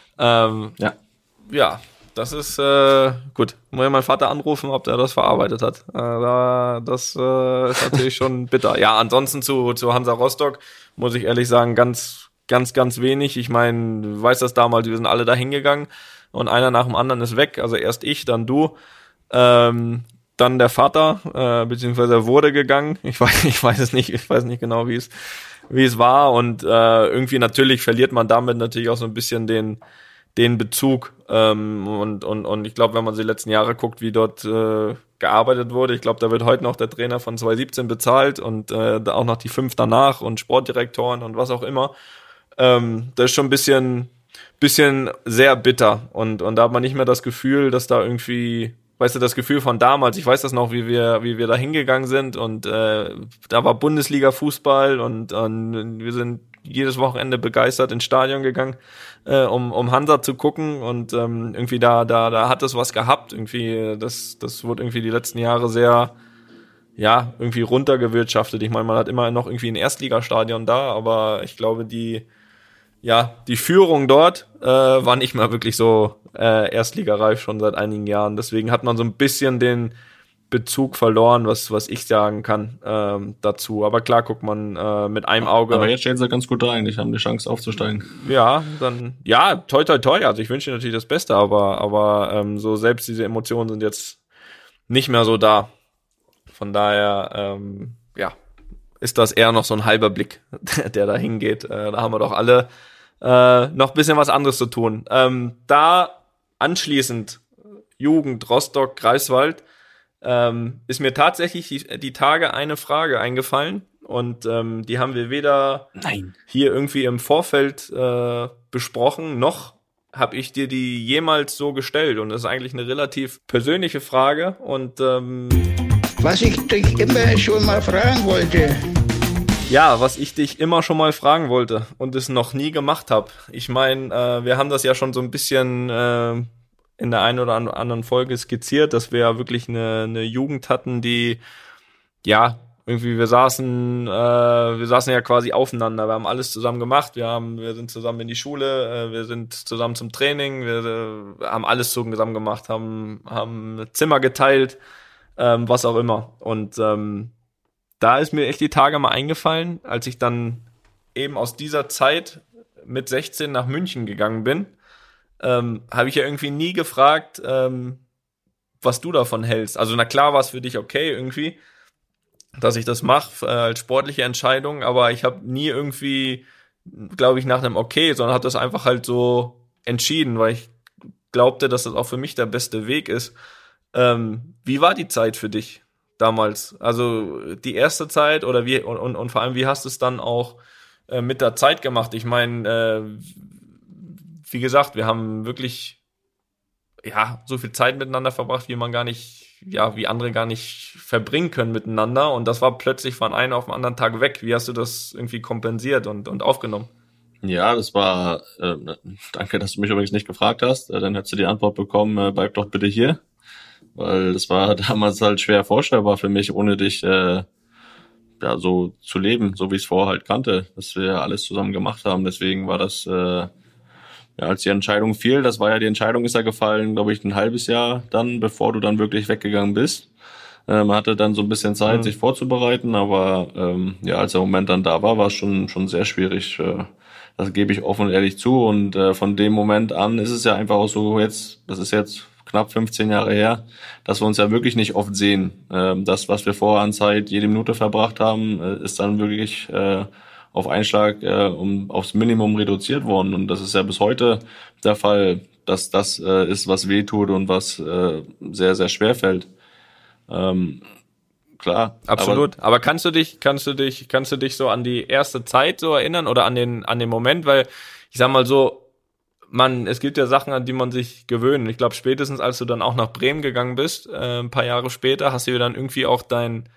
Ja, das ist gut. Muss ich meinen Vater anrufen, ob der das verarbeitet hat. Das ist natürlich schon bitter. Ja, ansonsten zu Hansa Rostock muss ich ehrlich sagen, ganz wenig. Ich meine, du weißt das damals, wir sind alle da hingegangen und einer nach dem anderen ist weg. Also erst ich, dann du, dann der Vater, beziehungsweise er wurde gegangen. Ich weiß es nicht. Ich weiß nicht genau, wie es war. Und irgendwie natürlich verliert man damit natürlich auch so ein bisschen den Bezug. Und ich glaube, wenn man die letzten Jahre guckt, wie dort gearbeitet wurde, ich glaube, da wird heute noch der Trainer von 2017 bezahlt und auch noch die 5 danach und Sportdirektoren und was auch immer. Das ist schon ein bisschen sehr bitter und da hat man nicht mehr das Gefühl, dass da irgendwie, weißt du, das Gefühl von damals, ich weiß das noch, wie wir da hingegangen sind und da war Bundesliga-Fußball und wir sind jedes Wochenende begeistert ins Stadion gegangen, um Hansa zu gucken und irgendwie da hat das was gehabt, irgendwie, das wurde irgendwie die letzten Jahre sehr, ja, irgendwie runtergewirtschaftet. Ich meine, man hat immer noch irgendwie ein Erstligastadion da, aber ich glaube, die Führung dort war nicht mehr wirklich so erstligareif schon seit einigen Jahren. Deswegen hat man so ein bisschen den Bezug verloren, was ich sagen kann dazu. Aber klar guckt man mit einem Auge. Aber jetzt stehen sie ganz gut da eigentlich, haben die Chance aufzusteigen. Ja, toi. Also ich wünsche dir natürlich das Beste, aber so selbst diese Emotionen sind jetzt nicht mehr so da. Von daher, ist das eher noch so ein halber Blick, der da hingeht. Da haben wir doch alle noch ein bisschen was anderes zu tun. Da anschließend Jugend, Rostock, Greifswald, ist mir tatsächlich die Tage eine Frage eingefallen und die haben wir weder hier irgendwie im Vorfeld besprochen, noch habe ich dir die jemals so gestellt und das ist eigentlich eine relativ persönliche Frage und was ich dich immer schon mal fragen wollte. Ja, was ich dich immer schon mal fragen wollte und es noch nie gemacht habe. Ich meine, wir haben das ja schon so ein bisschen in der einen oder anderen Folge skizziert, dass wir ja wirklich eine Jugend hatten, die, ja, irgendwie wir saßen ja quasi aufeinander. Wir haben alles zusammen gemacht. Wir sind zusammen in die Schule, wir sind zusammen zum Training, wir haben alles zusammen gemacht, haben Zimmer geteilt, was auch immer. Und da ist mir echt die Tage mal eingefallen, als ich dann eben aus dieser Zeit mit 16 nach München gegangen bin, habe ich ja irgendwie nie gefragt, was du davon hältst. Also na klar war es für dich okay irgendwie, dass ich das mache als sportliche Entscheidung, aber ich habe nie irgendwie, glaube ich, nach einem Okay, sondern habe das einfach halt so entschieden, weil ich glaubte, dass das auch für mich der beste Weg ist. Wie war die Zeit für dich damals? Also die erste Zeit oder wie und vor allem, wie hast du es dann auch mit der Zeit gemacht? Ich meine, wie gesagt, wir haben wirklich so viel Zeit miteinander verbracht, wie andere gar nicht verbringen können miteinander und das war plötzlich von einem auf den anderen Tag weg. Wie hast du das irgendwie kompensiert und aufgenommen? Ja, das war, danke, dass du mich übrigens nicht gefragt hast, dann hättest du die Antwort bekommen, bleib doch bitte hier, weil das war damals halt schwer vorstellbar für mich, ohne dich so zu leben, so wie ich es vorher halt kannte, dass wir alles zusammen gemacht haben. Deswegen war das, als die Entscheidung fiel, die Entscheidung ist ja gefallen, glaube ich, ein halbes Jahr dann, bevor du dann wirklich weggegangen bist. Man hatte dann so ein bisschen Zeit, sich vorzubereiten, aber als der Moment dann da war es schon sehr schwierig. Das gebe ich offen und ehrlich zu. Und von dem Moment an ist es ja einfach auch so das ist jetzt knapp 15 Jahre her, dass wir uns ja wirklich nicht oft sehen. Das, was wir vorher an Zeit jede Minute verbracht haben, ist dann wirklich auf einen Schlag aufs Minimum reduziert worden. Und das ist ja bis heute der Fall, dass das ist, was weh tut und was sehr, sehr schwer fällt. Klar. Absolut. Aber kannst du dich so an die erste Zeit so erinnern oder an den Moment? Weil ich sag mal so, es gibt ja Sachen, an die man sich gewöhnt. Ich glaube, spätestens als du dann auch nach Bremen gegangen bist, ein paar Jahre später, hast du dir dann irgendwie auch dein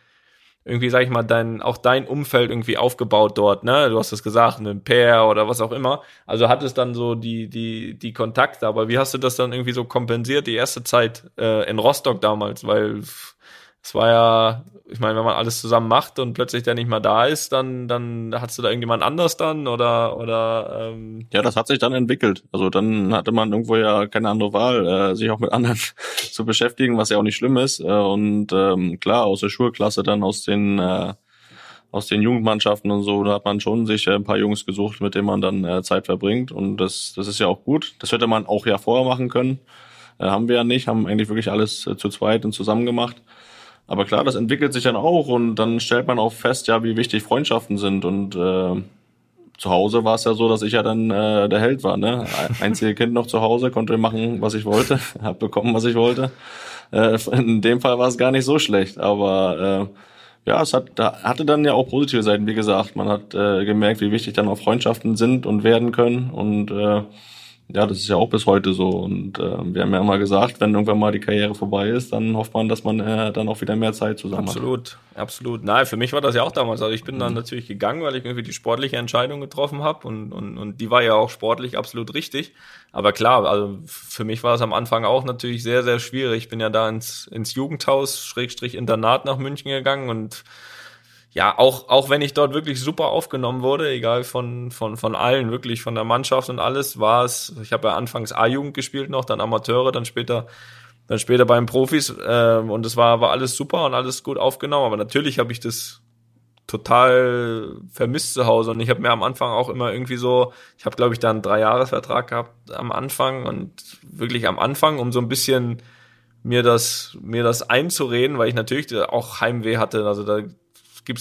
Umfeld irgendwie aufgebaut dort, ne? Du hast es gesagt, ein Pair oder was auch immer. Also hattest dann so die Kontakte, aber wie hast du das dann irgendwie so kompensiert, die erste Zeit in Rostock damals? Weil es war ja, ich meine, wenn man alles zusammen macht und plötzlich der nicht mehr da ist, dann hast du da irgendjemand anders dann oder Ja, das hat sich dann entwickelt. Also dann hatte man irgendwo ja keine andere Wahl, sich auch mit anderen zu beschäftigen, was ja auch nicht schlimm ist. Und klar, aus der Schulklasse dann aus den Jugendmannschaften und so, da hat man schon sich ein paar Jungs gesucht, mit denen man dann Zeit verbringt. Und das ist ja auch gut. Das hätte man auch ja vorher machen können. Haben wir ja nicht, haben eigentlich wirklich alles zu zweit und zusammen gemacht. Aber klar, das entwickelt sich dann auch und dann stellt man auch fest, ja, wie wichtig Freundschaften sind. Und zu Hause war es ja so, dass ich ja dann der Held war, ne? Einzige Kind noch zu Hause, konnte machen, was ich wollte, hab bekommen, was ich wollte. In dem Fall war es gar nicht so schlecht, aber es hatte dann ja auch positive Seiten, wie gesagt. Man hat gemerkt, wie wichtig dann auch Freundschaften sind und werden können und das ist ja auch bis heute so. Und wir haben ja immer gesagt, wenn irgendwann mal die Karriere vorbei ist, dann hofft man, dass man dann auch wieder mehr Zeit zusammen hat. Absolut. Nein, für mich war das ja auch damals. Also ich bin dann natürlich gegangen, weil ich irgendwie die sportliche Entscheidung getroffen habe und die war ja auch sportlich absolut richtig. Aber klar, also für mich war es am Anfang auch natürlich sehr, sehr schwierig. Ich bin ja da ins Jugendhaus, Internat nach München gegangen und ja, auch wenn ich dort wirklich super aufgenommen wurde, egal von allen, wirklich von der Mannschaft und alles, ich habe ja anfangs A-Jugend gespielt noch, dann Amateure, dann später bei den Profis und es war alles super und alles gut aufgenommen, aber natürlich habe ich das total vermisst zu Hause und ich habe mir am Anfang auch immer irgendwie so, ich habe glaube ich da einen 3-Jahres-Vertrag gehabt am Anfang und wirklich am Anfang, um so ein bisschen mir das einzureden, weil ich natürlich auch Heimweh hatte. Also da gibt's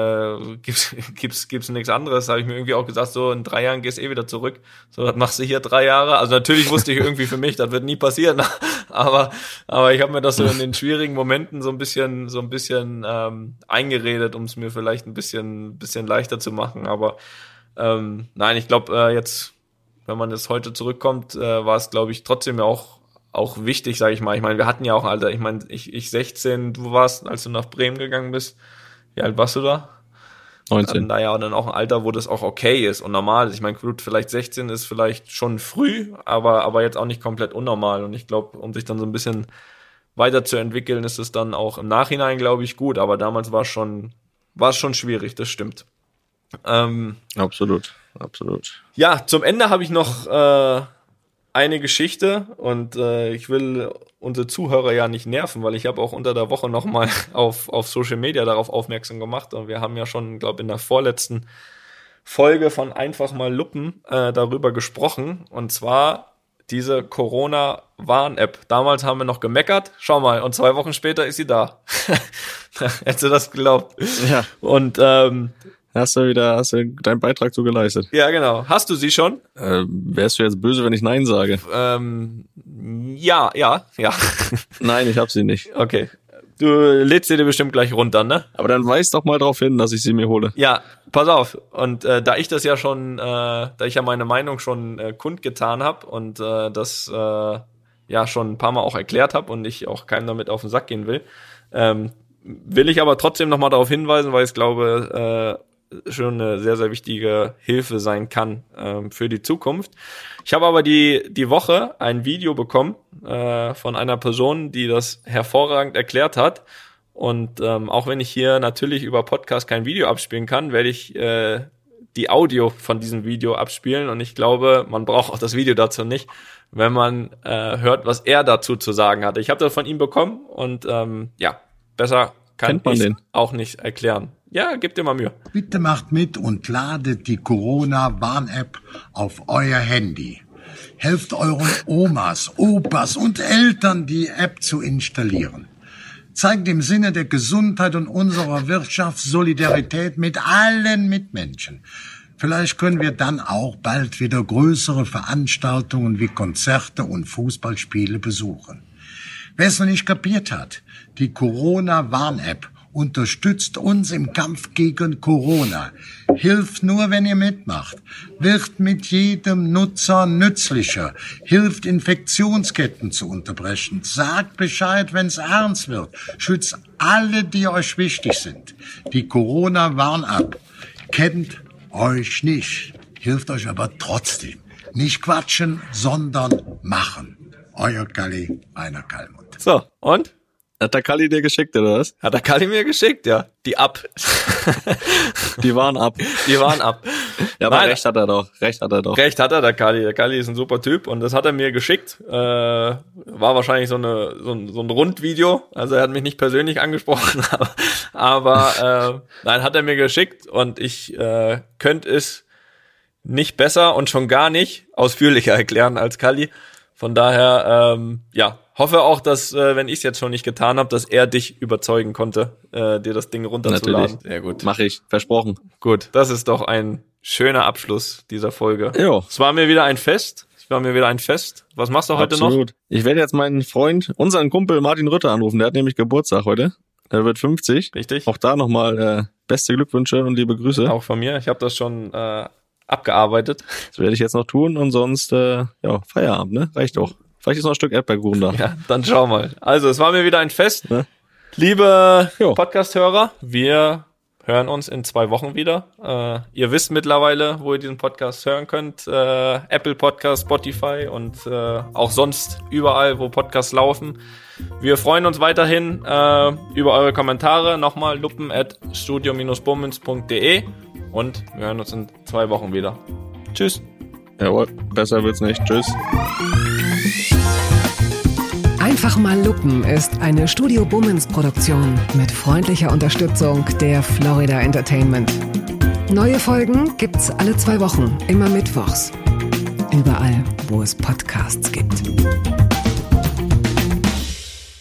nichts anderes. Da habe ich mir irgendwie auch gesagt, so in 3 Jahren gehst wieder zurück. So, das machst du hier 3 Jahre. Also natürlich wusste ich irgendwie für mich, das wird nie passieren. Aber ich habe mir das so in den schwierigen Momenten so ein bisschen eingeredet, um es mir vielleicht ein bisschen leichter zu machen. Aber nein, ich glaube jetzt, wenn man jetzt heute zurückkommt, war es, glaube ich, trotzdem ja auch wichtig, sage ich mal. Ich meine, wir hatten ja auch ein Alter. Ich meine, ich 16, du warst, als du nach Bremen gegangen bist. Wie alt warst du da? 19. Naja, und dann auch ein Alter, wo das auch okay ist und normal ist. Ich meine, gut, vielleicht 16 ist vielleicht schon früh, aber jetzt auch nicht komplett unnormal. Und ich glaube, um sich dann so ein bisschen weiterzuentwickeln, ist es dann auch im Nachhinein, glaube ich, gut. Aber damals war es schon schwierig, das stimmt. Absolut. Ja, zum Ende habe ich noch eine Geschichte und ich will unsere Zuhörer ja nicht nerven, weil ich habe auch unter der Woche nochmal auf Social Media darauf aufmerksam gemacht und wir haben ja schon, glaube in der vorletzten Folge von Einfach mal Luppen darüber gesprochen und zwar diese Corona-Warn-App. Damals haben wir noch gemeckert, schau mal, und 2 Wochen später ist sie da. Hättest du das geglaubt? Ja. Und Hast du deinen Beitrag so geleistet? Ja, genau. Hast du sie schon? Wärst du jetzt böse, wenn ich Nein sage? Ja. Nein, ich hab sie nicht. Okay. Du lädst sie dir bestimmt gleich runter, ne? Aber dann weis doch mal darauf hin, dass ich sie mir hole. Ja, pass auf. Und da ich das ja schon, da ich ja meine Meinung schon kundgetan habe und das ja schon ein paar Mal auch erklärt habe und ich auch keinem damit auf den Sack gehen will, will ich aber trotzdem nochmal darauf hinweisen, weil ich glaube, schon eine sehr, sehr wichtige Hilfe sein kann für die Zukunft. Ich habe aber die Woche ein Video bekommen von einer Person, die das hervorragend erklärt hat. Und auch wenn ich hier natürlich über Podcast kein Video abspielen kann, werde ich die Audio von diesem Video abspielen. Und ich glaube, man braucht auch das Video dazu nicht, wenn man hört, was er dazu zu sagen hatte. Ich habe das von ihm bekommen und ja, besser kann ich auch nicht erklären. Ja, gib dir mal Mühe. Bitte macht mit und ladet die Corona-Warn-App auf euer Handy. Helft euren Omas, Opas und Eltern, die App zu installieren. Zeigt im Sinne der Gesundheit und unserer Wirtschaft Solidarität mit allen Mitmenschen. Vielleicht können wir dann auch bald wieder größere Veranstaltungen wie Konzerte und Fußballspiele besuchen. Wer es noch nicht kapiert hat, die Corona-Warn-App unterstützt uns im Kampf gegen Corona. Hilft nur, wenn ihr mitmacht. Wird mit jedem Nutzer nützlicher. Hilft, Infektionsketten zu unterbrechen. Sagt Bescheid, wenn's ernst wird. Schützt alle, die euch wichtig sind. Die Corona-Warn-App kennt euch nicht. Hilft euch aber trotzdem. Nicht quatschen, sondern machen. Euer Kalli, Rainer Kallmund. So, und? Hat der Kalli dir geschickt, oder was? Hat der Kalli mir geschickt, ja. Die ab. Die waren ab. Ja, aber recht hat er doch. Recht hat er, der Kalli. Der Kalli ist ein super Typ und das hat er mir geschickt. War wahrscheinlich so ein Rundvideo. Also er hat mich nicht persönlich angesprochen, aber nein, hat er mir geschickt und ich könnte es nicht besser und schon gar nicht ausführlicher erklären als Kalli. Von daher, ja, hoffe auch, dass, wenn ich es jetzt schon nicht getan habe, dass er dich überzeugen konnte, dir das Ding runterzuladen. Natürlich. Sehr gut. Mach ich, versprochen. Gut, das ist doch ein schöner Abschluss dieser Folge. Jo. Es war mir wieder ein Fest. Was machst du heute Absolut. noch? Ich werde jetzt meinen Freund, unseren Kumpel Martin Rütter anrufen. Der hat nämlich Geburtstag heute. Er wird 50. Richtig. Auch da nochmal beste Glückwünsche und liebe Grüße. Auch von mir. Ich habe das schon abgearbeitet. Das werde ich jetzt noch tun und sonst, ja, Feierabend, ne? Reicht doch. Vielleicht ist noch ein Stück Erdbeerkuchen da. Ja, dann schau mal. Also, es war mir wieder ein Fest. Ne? Liebe Podcast-Hörer, wir hören uns in 2 Wochen wieder. Ihr wisst mittlerweile, wo ihr diesen Podcast hören könnt. Apple Podcast, Spotify und auch sonst überall, wo Podcasts laufen. Wir freuen uns weiterhin über eure Kommentare. Nochmal luppen@studio-bummens.de und wir hören uns in 2 Wochen wieder. Tschüss. Jawohl, besser wird's nicht. Tschüss. Einfach mal Luppen ist eine Studio Bummens Produktion mit freundlicher Unterstützung der Florida Entertainment. Neue Folgen gibt's alle 2 Wochen, immer mittwochs. Überall, wo es Podcasts gibt.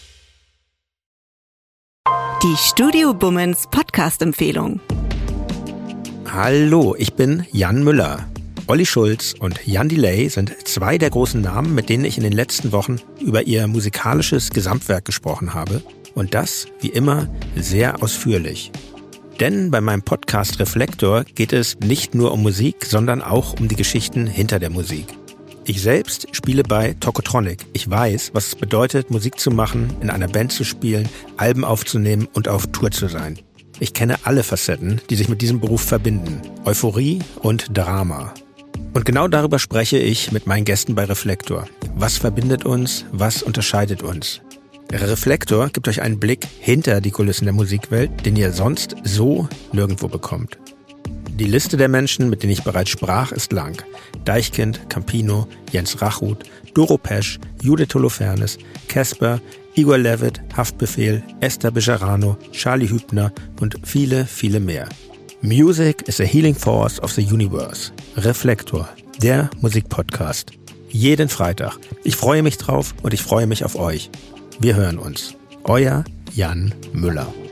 Die Studio Bummens Podcast-Empfehlung. Hallo, ich bin Jan Müller. Olli Schulz und Jan Delay sind zwei der großen Namen, mit denen ich in den letzten Wochen über ihr musikalisches Gesamtwerk gesprochen habe. Und das, wie immer, sehr ausführlich. Denn bei meinem Podcast Reflektor geht es nicht nur um Musik, sondern auch um die Geschichten hinter der Musik. Ich selbst spiele bei Tokotronic. Ich weiß, was es bedeutet, Musik zu machen, in einer Band zu spielen, Alben aufzunehmen und auf Tour zu sein. Ich kenne alle Facetten, die sich mit diesem Beruf verbinden. Euphorie und Drama. Und genau darüber spreche ich mit meinen Gästen bei Reflektor. Was verbindet uns? Was unterscheidet uns? Reflektor gibt euch einen Blick hinter die Kulissen der Musikwelt, den ihr sonst so nirgendwo bekommt. Die Liste der Menschen, mit denen ich bereits sprach, ist lang. Deichkind, Campino, Jens Rachut, Doro Pesch, Judith Holofernes, Casper, Igor Levit, Haftbefehl, Esther Bejarano, Charlie Hübner und viele, viele mehr. Music is a healing force of the universe. Reflektor, der Musikpodcast. Jeden Freitag. Ich freue mich drauf und ich freue mich auf euch. Wir hören uns. Euer Jan Müller.